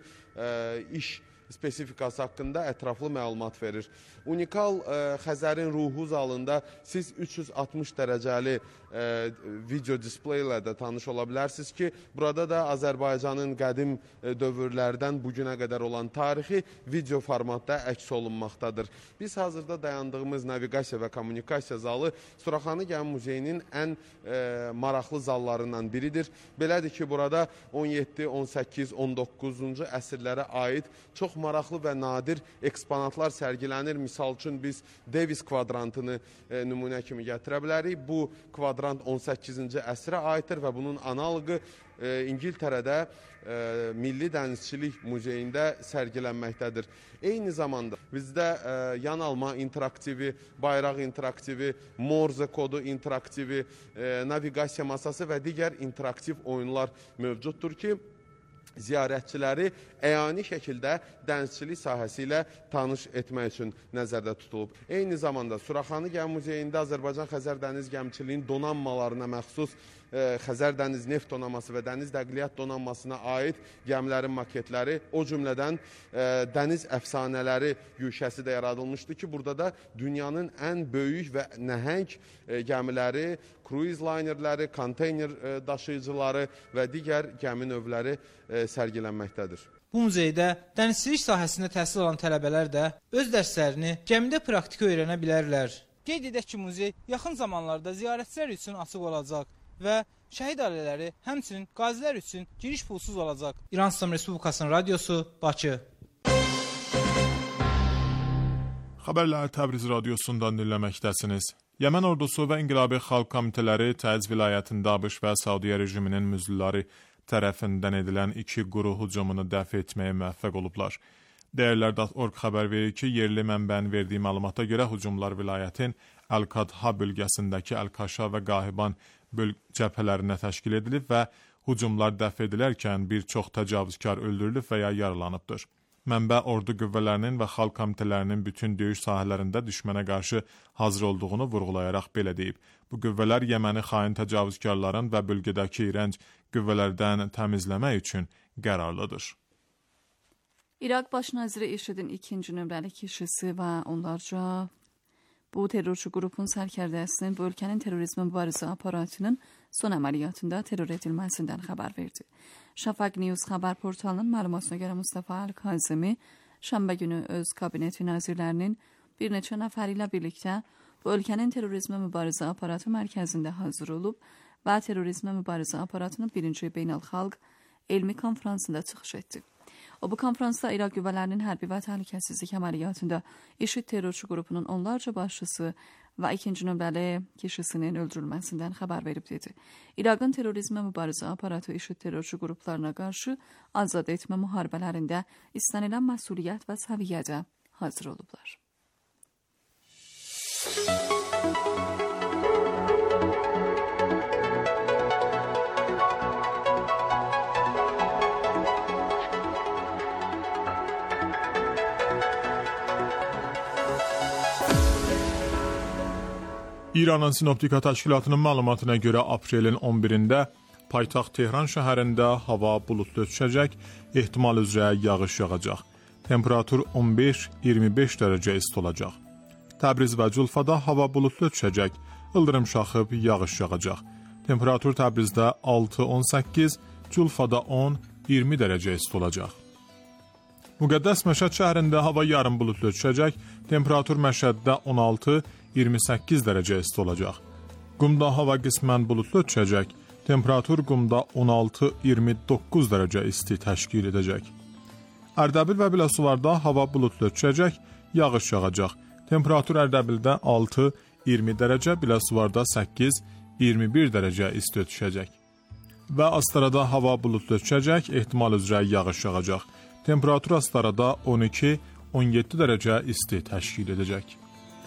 iş spesifikası haqqında ətraflı məlumat verir. Unikal Xəzərin ruhu zalında siz 360 dərəcəli video display ilə də tanış ola bilərsiniz ki, burada da Azərbaycanın qədim dövrlərdən bugünə qədər olan tarixi video formatda əks olunmaqdadır. Biz hazırda dayandığımız naviqasiya və kommunikasiya zalı Suraxanı Gəmi Muzeyinin ən maraqlı zallarından biridir. Belədir ki, burada 17, 18, 19-cu əsrlərə aid çox maraqlı və nadir eksponatlar sərgilənir. Misal üçün biz Davis kvadrantını nümunə kimi gətirə bilərik. Bu kvadrant 18-ci əsrə aiddir və bunun analogu İngiltərədə Milli Dənizçilik Muzeyində sərgilənməkdədir. Eyni zamanda bizdə yanalma interaktivi, bayraq interaktivi, Morze kodu interaktivi, naviqasiya masası və digər interaktiv oyunlar mövcuddur ki, ziyarətçiləri əyani şəkildə dənizçilik sahəsi ilə tanış etmək üçün nəzərdə tutulub. Eyni zamanda Suraxanı Gəmi Muzeyində Azərbaycan Xəzər dəniz gəmiçiliyinin donanmalarına məxsus Xəzər dəniz neft donanması və dəniz nəqliyyat donanmasına aid gəmilərin maketləri, o cümlədən dəniz əfsanələri güşəsi də yaradılmışdı ki, burada da dünyanın ən böyük və nəhəng gəmiləri, cruise linerləri, konteyner daşıyıcıları və digər gəmi növləri sərgilənməkdədir. Bu muzeydə dənizçilik sahəsində təhsil alan tələbələr də öz dərslərini gəmidə praktiki öyrənə bilərlər. Qeyd edək ki, muzey yaxın zamanlarda ziyarətçilər üçün açıq olacaq və şəhid ailələri, həmçinin qazilər üçün giriş pulsuz olacaq. İran İslam Respublikasının radiosu, Bakı. Xəbərləri Təbriz radiosundan dinləməkdəsiniz. Yəmən ordusu və İnqilabi Xalq Komitələri Təiz vilayətində ABŞ və Saudiya rejiminin müzülləri tərəfindən edilən 2 quru hücumunu dəf etməyə müvəffəq olublar. Dəyərlər.org xəbər verir ki, yerli mənbənin verdiyi məlumata görə hücumlar vilayətin Əl-Kadha bölgəsindəki Əl-Kaşa və Qahiban cəbhələrinə təşkil edilib və hücumlar dəf edilərkən bir çox təcavüzkar öldürülüb və ya yaralanıbdır. Mənbə ordu qüvvələrinin və xalq komitələrinin bütün döyüş sahələrində düşmənə qarşı hazır olduğunu vurğulayaraq belə deyib. Bu qüvvələr Yəməni xain təcavüzkarların və bölgədəki iyrənc qüvvələrdən təmizləmək üçün qərarlıdır. İraq Baş naziri IŞİD'in 2-ci nömrəli kişisi və onlarca bu terrorçu qrupun sərkərdəsinin bu ölkənin terrorizmə mübarizə aparatının son əməliyyatında terror edilməsindən xəbər verdi. Şafaq News xəbər portalının məlumatına görə Mustafa Əl-Kazimi şənbə günü öz kabineti nazirlərinin bir neçə nəfər ilə birlikdə bu ölkənin terrorizmə mübarizə aparatı mərkəzində hazır olub və terrorizmə mübarizə aparatının 1-ci beynəlxalq elmi konfransında çıxış etdi. O bu konfransda İraq qüvvələrinin hərbi və təhlükəsizlik əməliyyatında IŞİD terrorçu qrupunun onlarca başçısı və 2-ci nömrəli kişisinin öldürülməsindən xəbər verib dedi. İraqın terrorizmə mübarizə aparatı IŞİD terrorçu qruplarına qarşı azad etmə müharibələrində istənilən məsuliyyət və səviyyədə hazır olublar. İranın Sinoptika Təşkilatının məlumatına görə aprelin 11-də paytaxt Tehran şəhərində hava buludlu düşəcək, ehtimal üzrə yağış yağacaq. Temperatur 15-25 dərəcə isti olacaq. Təbriz və Culfada hava buludlu düşəcək, ildırım şaxıb yağış yağacaq. Temperatur Təbrizdə 6-18, Culfada 10-20 dərəcə isti olacaq. Müqəddəs Məşəd şəhərində hava yarım buludlu düşəcək, temperatur Məşəddə 16-28 dərəcə isti olacaq. Qumda hava qismən buludlu düşəcək, temperatur Qumda 16-29 dərəcə isti təşkil edəcək. Ərdəbil və Biləsuvarda hava buludlu düşəcək, yağış yağacaq. Temperatur Ərdəbildə 6-20 dərəcə, Biləsuvarda 8-21 dərəcə isti düşəcək. Və Astarada hava buludlu düşəcək, ehtimal üzrə yağış yağacaq. Temperatur Astarada 12-17 dərəcə isti təşkil edəcək.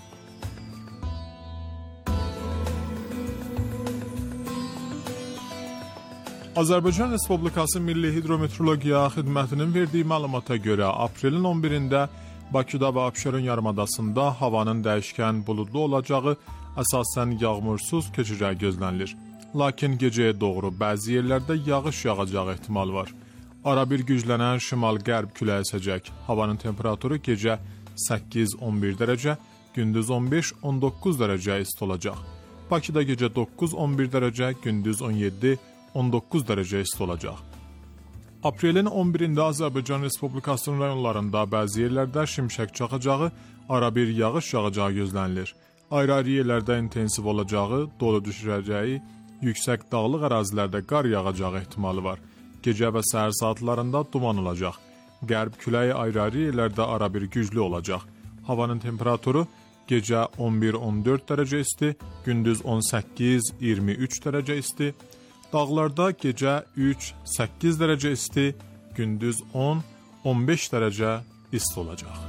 Azərbaycan Respublikası Milli Hidrometeorologiya Xidmətinin verdiyi məlumata görə aprelin 11-də Bakıda və Abşeron yarımadasında havanın dəyişkən buludlu olacağı, əsasən yağmursuz keçəcəyi gözlənilir. Lakin gecəyə doğru bəzi yerlərdə yağış yağacağı ehtimal var. Arabir güclənən şimal-qərb küləyi əsəcək. Havanın temperaturu gecə 8-11 dərəcə, gündüz 15-19 dərəcə isti olacaq. Bakıda gecə 9-11 dərəcə, gündüz 17-19 dərəcə isti olacaq. Aprelin 11-də Azərbaycan Respublikasının rayonlarında bəzi yerlərdə şimşək çaxacağı, arabir yağış yağacağı gözlənilir. Ayrı-ayrı yerlərdə intensiv olacağı, dolu düşəcəyi, yüksək dağlıq ərazilərdə qar yağacağı ehtimalı var. Gecə və səhər saatlarında duman olacaq. Qərb küləyi ayrı-ayrı yerlərdə arabir güclü olacaq. Havanın temperaturu gecə 11-14 dərəcə isti, gündüz 18-23 dərəcə isti. Dağlarda gecə 3-8 dərəcə isti, gündüz 10-15 dərəcə isti olacaq.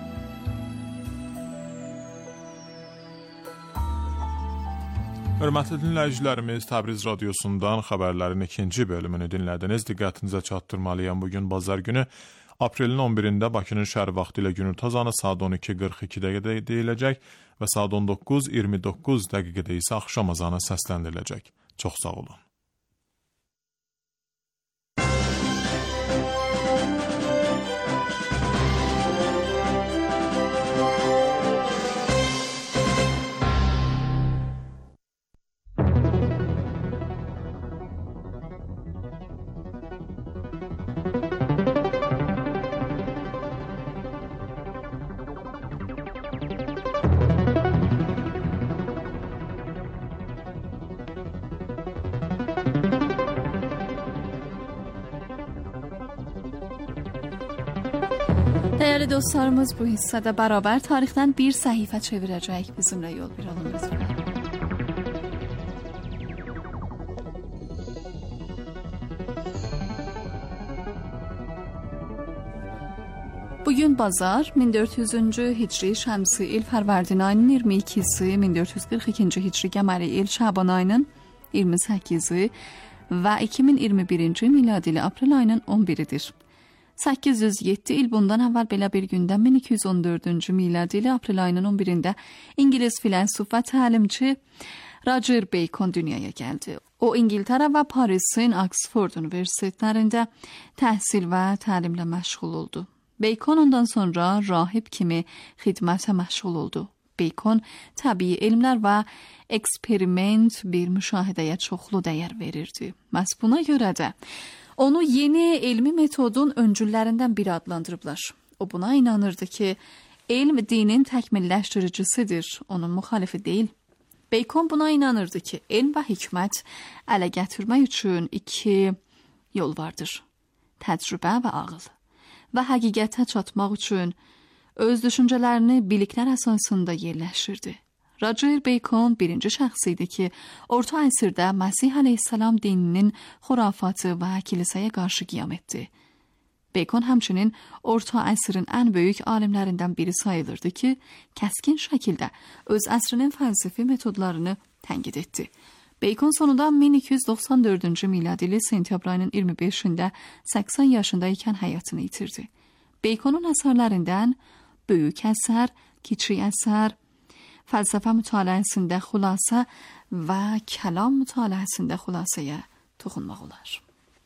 Hörmətli dinləyicilərimiz, Təbriz radiosundan xəbərlərin ikinci bölümünü dinlədiniz. Diqqətinizə çatdırmalıyam. Bugün bazar günü aprelin 11-də Bakının şəhər vaxtı ilə günün tozanı saat 12:42-də deyiləcək və saat 19:29 dəqiqədə isə axşam azanı səsləndiriləcək. Çox sağ olun. Dəyərli dostlarımız, bu hissədə bərabər tarixdən bir səhifə çevirəcək. Bizimlə yol bir alın lütfen. Bugün bazar 1400-cü hicri şəmsi il Fərvərdin ayının 22-si, 1442-ci hicri qəməri il Şaban ayının 28-i və 2021-ci miladi il aprel ayının 11-idir. 807 il bundan əvvəl belə bir gündə 1214-cü miladi il aprel ayının 11-də İngilis filosof və təlimçi Roger Bacon dünyaya gəldi. O İngiltərə və Parisin Oxford universitetlərində təhsil və təlimlə məşğul oldu. Bacon ondan sonra rahib kimi xidmətə məşğul oldu. Bacon təbii elmlər və eksperiment bir müşahidəyə çoxlu dəyər verirdi. Məhz buna görə də onu yeni elmi metodun öncüllərindən biri adlandırıblar. O buna inanırdı ki, elm dinin təkmilləşdiricisidir, onun müxalifi deyil. Bacon buna inanırdı ki, elm və hikmət ələ gətirmək üçün iki yol vardır. Təcrübə və ağıl. Və həqiqətə çatmaq üçün öz düşüncələrini biliklər əsasında yerləşdirdi. Roger Bacon birinci şəxs idi ki, orta əsrdə Məsih əleyhissalam dininin xurafatı və kilisəyə qarşı qiyam etdi. Bacon həmçinin orta əsrin ən böyük alimlərindən biri sayılırdı ki, kəskin şəkildə öz əsrinin fəlsəfi metodlarını tənqid etdi. Bacon sonunda 1294-cü miladi sentyabr ayının 25-də 80 yaşında ikən həyatını itirdi. Baconun əsərlərindən böyük əsər, kiçik əsər, fəlsəfə mütaliəsində xülasə və kəlam mütaliəsində xülasəyə toxunmaq olar.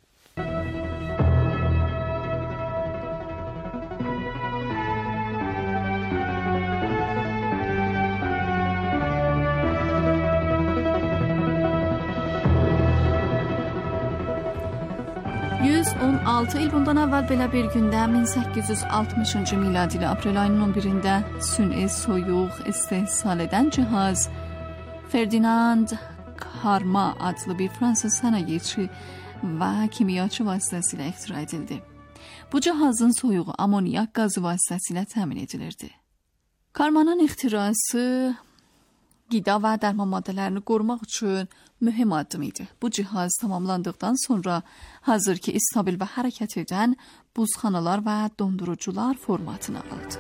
116 il bundan əvvəl belə bir gündə 1860-cı miladi aprel ayının 11-də sün'i soyuq istehsal edən cihaz Ferdinand Karma adlı bir fransız sənayeçi və kimyaçı vasitəsilə ixtira edildi. Bu cihazın soyuğu amoniyak qazı vasitəsilə təmin edilirdi. Karmanın ixtirası qida və dərman maddələrini qorumaq üçün mühüm addım idi. Bu cihaz tamamlandıqdan sonra hazırki istabil və hərəkət edən buzxanalar və dondurucular formatını aldı.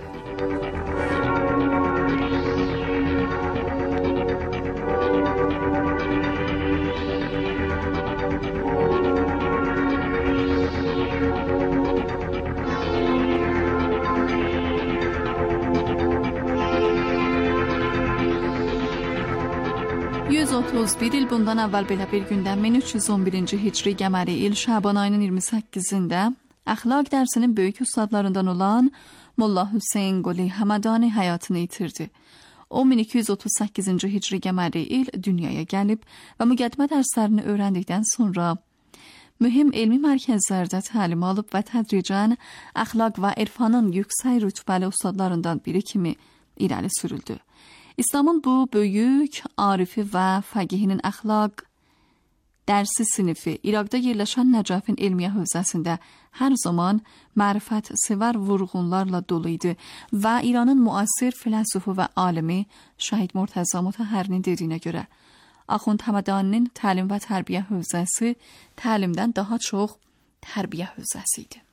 ...131 il bundan əvvəl belə bir gündə 1311-ci hicri qəməri il Şaban ayının 28-də əxlaq dərsinin böyük ustadlarından olan Molla Hüseyn Qoli Həmədani həyatını itirdi. O 1238-ci hicri qəməri il dünyaya gəlib və müqəddimə dərslərini öyrəndikdən sonra mühüm elmi mərkəzlərdə təlim alıb və tədricən əxlaq və irfanın yüksək rütbəli ustadlarından biri kimi irəli sürüldü. İslamın bu böyük arifi və fəqihinin əxlaq dərsi sinifi İraqda yerləşən Nəcəfin elmiyə hövzəsində hər zaman mərifət sevər vurğunlarla dolu idi və İranın müasir filosofu və alimi Şəhid Murtəza Mutəhhərinin dediyinə görə Axund Həmədaninin təlim və tərbiyə hövzəsi təlimdən daha çox tərbiyə hövzəsi idi.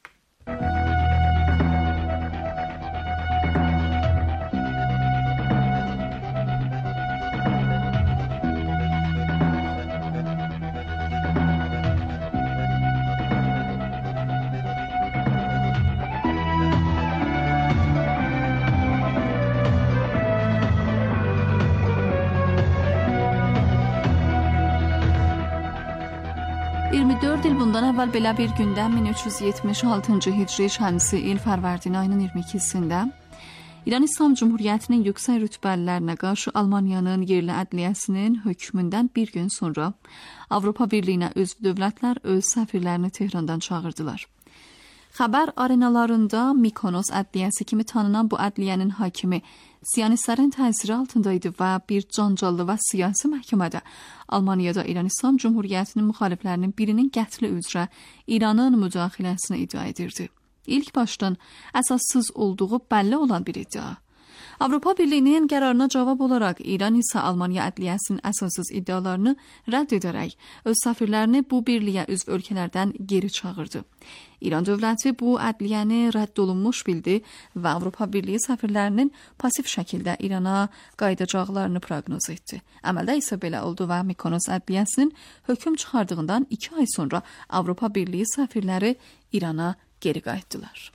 Il bundan əvvəl belə bir gündə 1376-cı hicri şəmsi il Fərvərdin ayının 22-sində İran İslam Cumhuriyyətinin yüksək rütbəlilərinə qarşı Almaniyanın yerli ədliyyəsinin hökmündən bir gün sonra Avropa Birliyinə üzv dövlətlər öz səfirlərini Tehrandan çağırdılar. Xəbər arenalarında Mikonos ədliyyəsi kimi tanınan bu ədliyyənin hakimi Siyonistlərin təsiri altında idi və bir cancanlı və siyasi məhkəmədə Almaniyada İran İslam Cumhuriyyətinin müxaliflərinin birinin qətli üzrə İranın müdaxiləsini iddia edirdi. İlk başdan əsassız olduğu bəlli olan bir iddia. Avropa Birliyinin qərarına cavab olaraq İran isə Almaniya ədliyyəsinin əsassız iddialarını rədd edərək öz səfirlərini bu birliyə üzv ölkələrdən geri çağırdı. İran dövləti bu ədliyyəni rədd olunmuş bildi və Avropa Birliyi səfirlərinin pasif şəkildə İrana qayıdacaqlarını proqnoz etdi. Əməldə isə belə oldu və Mikonos ədliyyəsinin hökm çıxardığından 2 ay sonra Avropa Birliyi səfirləri İrana geri qayıtdılar.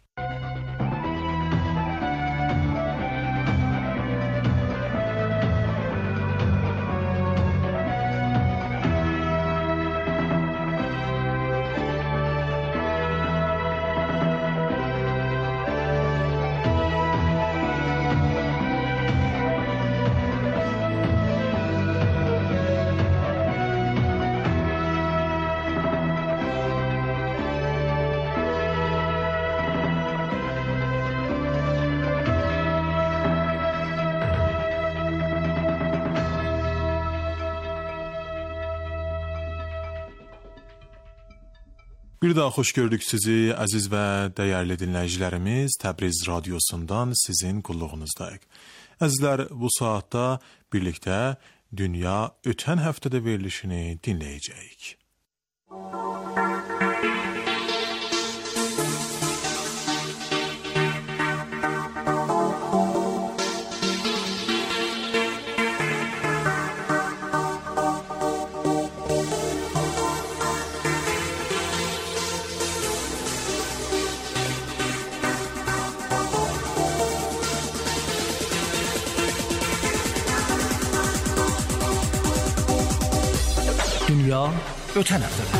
Bir daha xoş gördük sizi, əziz və dəyərli dinləyicilərimiz. Təbriz radiosundan sizin qulluğunuzdayıq. Əzizlər, bu saatda birlikdə Dünya ötən həftədə verilişini dinləyəcəyik. Dünya ötən həftədə.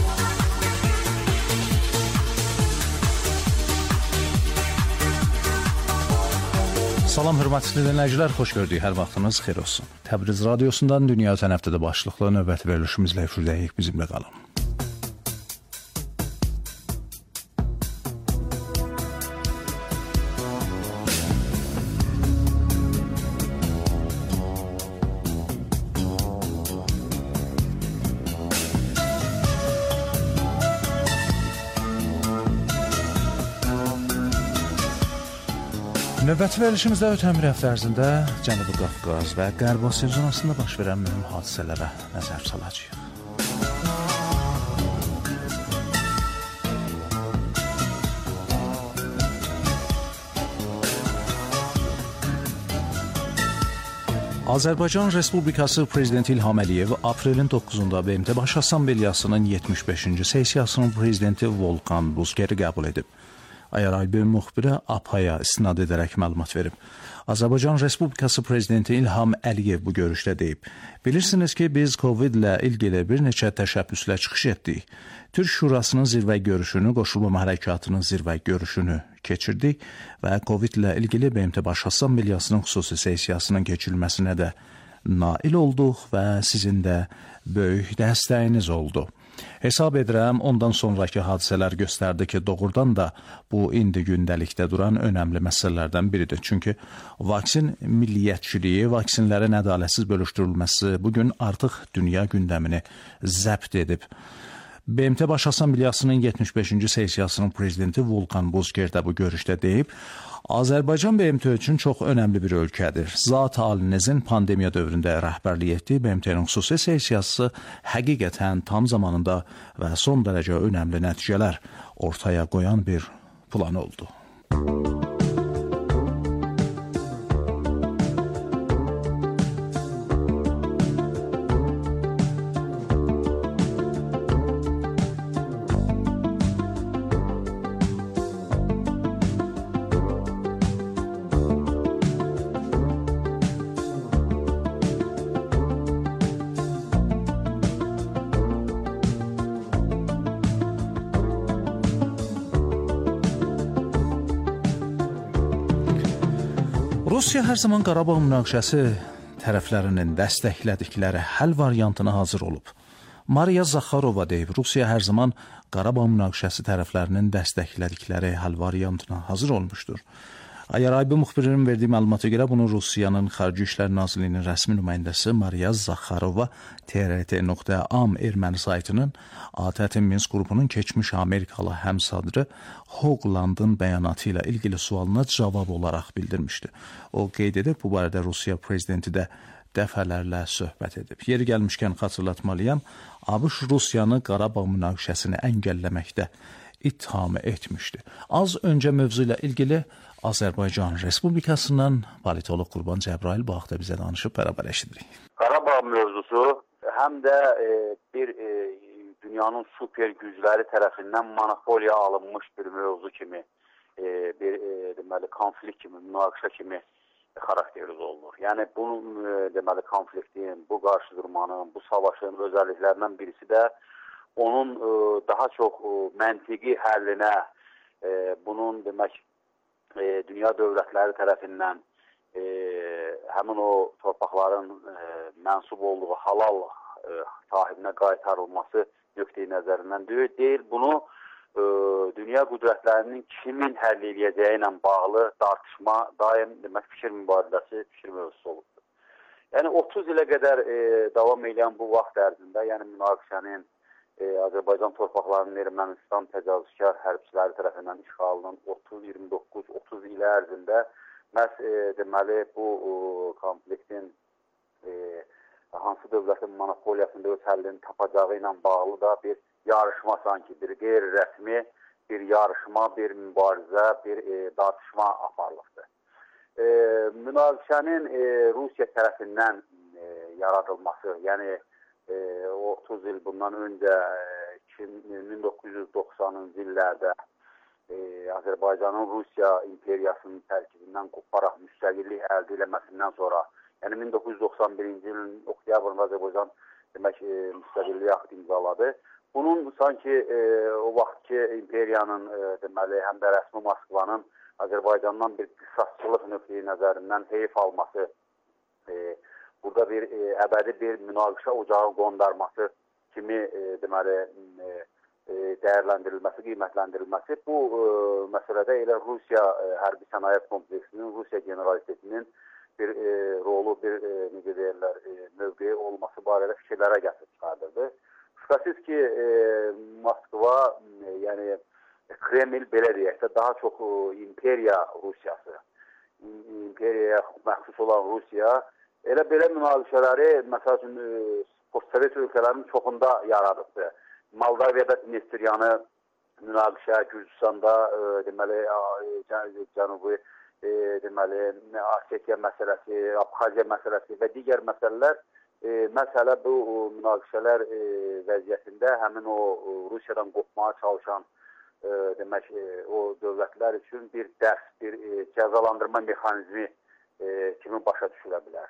Salam hörmətli dinləyicilər, xoş gördük. Hər vaxtınız xeyir olsun. Təbriz radiosundan Dünya ötən həftədə başlıqlı növbəti verilişimizlə efirdəyik. Bizimlə qalın. Növbəti verilişimizdə ötən bir həftə ərzində Cənubi Qafqaz və Qərb Asiya zonasında baş verən mühüm hadisələrə nəzər salacağıq. Azərbaycan Respublikası Prezidenti İlham Əliyev aprelin 9-da BMT Baş Assambleyasının 75-ci sessiyasının prezidenti Volkan Buzkeri qəbul edib. Ayaraybe müxbiri APA'ya istinad edərək məlumat verib. Azərbaycan Respublikası Prezidenti İlham Əliyev bu görüşdə deyib. Bilirsiniz ki, biz COVID ilə ilgili bir neçə təşəbbüslə çıxış etdik. Türk Şurasının zirvə görüşünü, qoşulma hərəkatının zirvə görüşünü keçirdik və COVID ilə ilgili BMT Baş Assambleyasının xüsusi sessiyasının keçirilməsinə də nail olduq və sizin də böyük dəstəyiniz oldu. Hesab edirəm, ondan sonraki hadisələr göstərdi ki, doğrudan da bu indi gündəlikdə duran önəmli məsələlərdən biridir. Çünki vaksin milliyyətçiliyi, vaksinlərin ədalətsiz bölüşdürülməsi bugün artıq dünya gündəmini zəbt edib. BMT Baş Assambleyasının 75-ci sessiyasının prezidenti Volkan Buzker də bu görüşdə deyib, Azərbaycan BMT üçün çox önəmli bir ölkədir. Zat halinizin pandemiya dövründə rəhbərlik etdiyi BMT-nin xüsusi sessiyası həqiqətən tam zamanında və son dərəcə önəmli nəticələr ortaya qoyan bir plan oldu. Rusiya hər zaman Qarabağ münaqişəsi tərəflərinin dəstəklədikləri həll variantına hazır olub. Mariya Zakharova deyib, Rusiya hər zaman Qarabağ münaqişəsi tərəflərinin dəstəklədikləri həll variantına hazır olmuşdur. Ayaraybe müxbirinin verdiyi məlumata görə bunu Rusiyanın Xarici İşlər Nazirliyinin rəsmi nümayəndəsi Mariya Zakharova TRT.am erməni saytının ATƏT Minsk qrupunun keçmiş Amerikalı həmsadrı Hoglandın bəyanatı ilə ilgili sualına cavab olaraq bildirmişdi. O qeyd edib, bu barədə Rusiya prezidenti də dəfələrlə söhbət edib. Yeri gəlmişkən xatırlatmalıyam, ABŞ Rusiyanı Qarabağ münaqişəsini əngəlləməkdə ittiham etmişdi. Az öncə mövzu ilə ilgili Azərbaycan Respublikasından politolog Qurban Cəbrayil bu haqda bizə danışıb, bərabər eşidirik. Qarabağ mövzusu həm də bir dünyanın super gücləri tərəfindən monopoliya alınmış bir mövzu kimi, bir deməli konflikt kimi, münaqişə kimi xarakteriz olunur. Yəni bu deməli konfliktin, bu qarşıdurmanın, bu savaşın özəlliklərindən birisi də onun daha çox məntiqi həllinə, bunun demək dünya dövlətləri tərəfindən həmin o torpaqların mənsub olduğu halal sahibinə qaytarılması nöqteyi nəzərindən deyil. Bunu dünya qüdrətlərinin kimin həll edəcəyi ilə bağlı tartışma daim demək fikir mübadiləsi, fikir mövzusu olubdur. Yəni 30 ilə qədər davam edən bu vaxt ərzində, yəni münaqişənin Azərbaycan torpaqlarının Ermənistan təcavüzkar hərbçiləri tərəfindən işğalının 30-29-30 ili ərzində məhz deməli bu konfliktin hansı dövlətin monopoliyasında öz həllini tapacağı ilə bağlı da bir yarışma sanki, bir qeyri-rəsmi bir yarışma, bir mübarizə, bir tartışma aparılıbdır. Münaqişənin Rusiya tərəfindən yaradılması, yəni 30 il bundan öncə 1990-cı illərdə Azərbaycanın Rusiya imperiyasının tərkibindən qoparaq müstəqillik əldə etməsindən sonra, yəni 1991-ci ilin oktyabrında Azərbaycan demək müstəqillik aktı imzaladı. Bunun sanki o vaxtki imperiyanın deməli həm də rəsmi Moskvanın Azərbaycandan bir qısasçılıq nöqteyi nəzərindən heyf alması, burada bir əbədi bir münaqişə ocağı qondarması kimi deməli dəyərləndirilməsi, qiymətləndirilməsi bu məsələdə elə Rusiya hərbi sənaye kompleksinin, Rusiya generalitetinin bir rolu, bir necə deyirlər, mövqeyi olması barədə fikirlərə gətirib çıxardırdı. Şübhəsiz ki, Moskva, yəni Kreml belə deyək də daha çox imperiya Rusiyası, imperiyaya məxsus olan Rusiya elə belə münaqişələri, məsəl üçün, postsovet ölkələrinin çoxunda yaradıbdır. Moldaviyada Dnestriyanı münaqişə, Gürcüstanda deməli Cənubi deməli Osetiya məsələsi, Abxaziya məsələsi və digər məsələlər məsələ bu münaqişələr vəziyyətində həmin o Rusiyadan qopmağa çalışan demək o dövlətlər üçün bir dərs, bir cəzalandırma mexanizmi kimi başa düşülə bilər.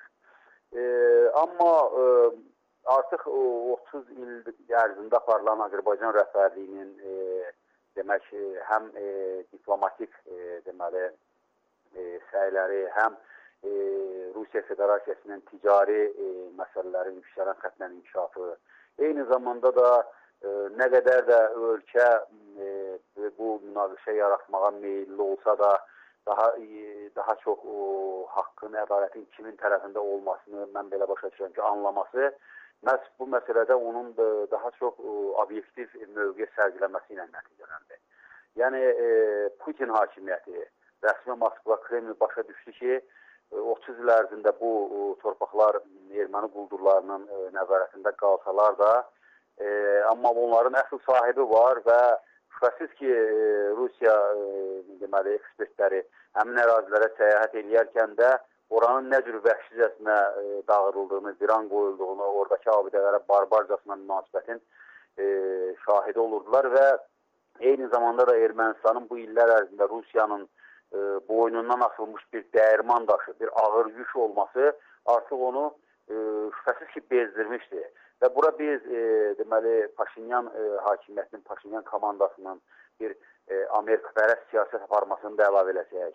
Amma artıq 30 il ərzində aparılan Azərbaycan rəhbərliyinin demək həm diplomatik deməli səyləri, həm Rusiya Federasiyasının ticari məsələlərin yüksələn xətlə inkişafı, eyni zamanda da nə qədər də ölkə bu münaqişə yaratmağa meyilli olsa da daha çox haqqın, ədalətin kimin tərəfində olmasını mən belə başa düşürəm ki, anlaması məhz bu məsələdə onun daha çox obyektiv mövqe sərgiləməsi ilə nəticələndi. Yəni Putin hakimiyyəti, rəsmi Moskva, Kreml başa düşdü ki, 30 il ərzində bu torpaqlar erməni quldurlarının nəzarətində qalsalar da, amma onların əsl sahibi var və şübhəsiz ki, Rusiya deməli ekspertləri həmin ərazilərə səyahət edərkən də oranın nə cür vəhşicəsinə dağıdıldığını, viran qoyulduğunu, oradakı abidələrə barbarcasına münasibətin şahidi olurdular və eyni zamanda da Ermənistanın bu illər ərzində Rusiyanın boynundan asılmış bir dəyirman daşı, bir ağır yük olması artıq onu şübhəsiz ki bezdirmişdi. Və bura biz deməli Paşinyan hakimiyyətinin, Paşinyan komandasının bir Amerikapərəst siyasət aparmasını da əlavə edəcək.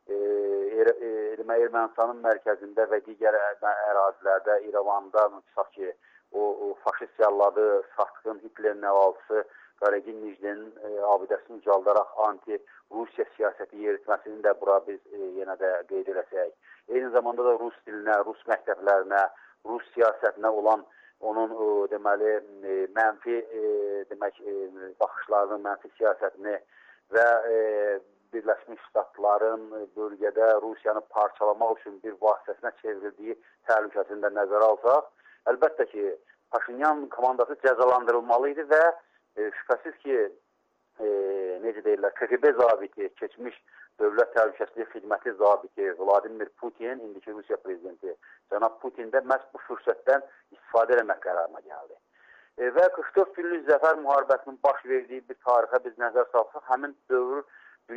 Ermənistanın mərkəzində və digər ərazilərdə, İrəvanda tutaq ki, o faşist yalladığı Satqın Hitlerin əvaltısı Qaragin Nijdenin abidəsini ucaldaraq anti-Rusiya siyasəti yeritməsini də bura biz yenə də qeyd edəcək. Eyni zamanda da Rus dilinə, Rus məktəblərinə, Rus siyasətinə olan onun deməli mənfi demək baxışlarını, mənfi siyasətini və Birləşmiş Ştatların bölgədə Rusiyanı parçalamaq üçün bir vasitəsinə çevrildiyi təhlükəsini də nəzərə alsaq, əlbəttə ki, Paşinyan komandası cəzalandırılmalı idi və şübhəsiz ki, necə deyirlər, KGB zabiti, keçmiş Dövlət Təhlükəsizlik Xidməti zabiti Vladimir Putin, indiki Rusiya prezidenti cənab Putin də məhz bu fürsətdən istifadə etmək qərarına gəldi. Və 44 günlük zəfər müharibəsinin baş verdiyi bir tarixə biz nəzər salsaq, həmin dövr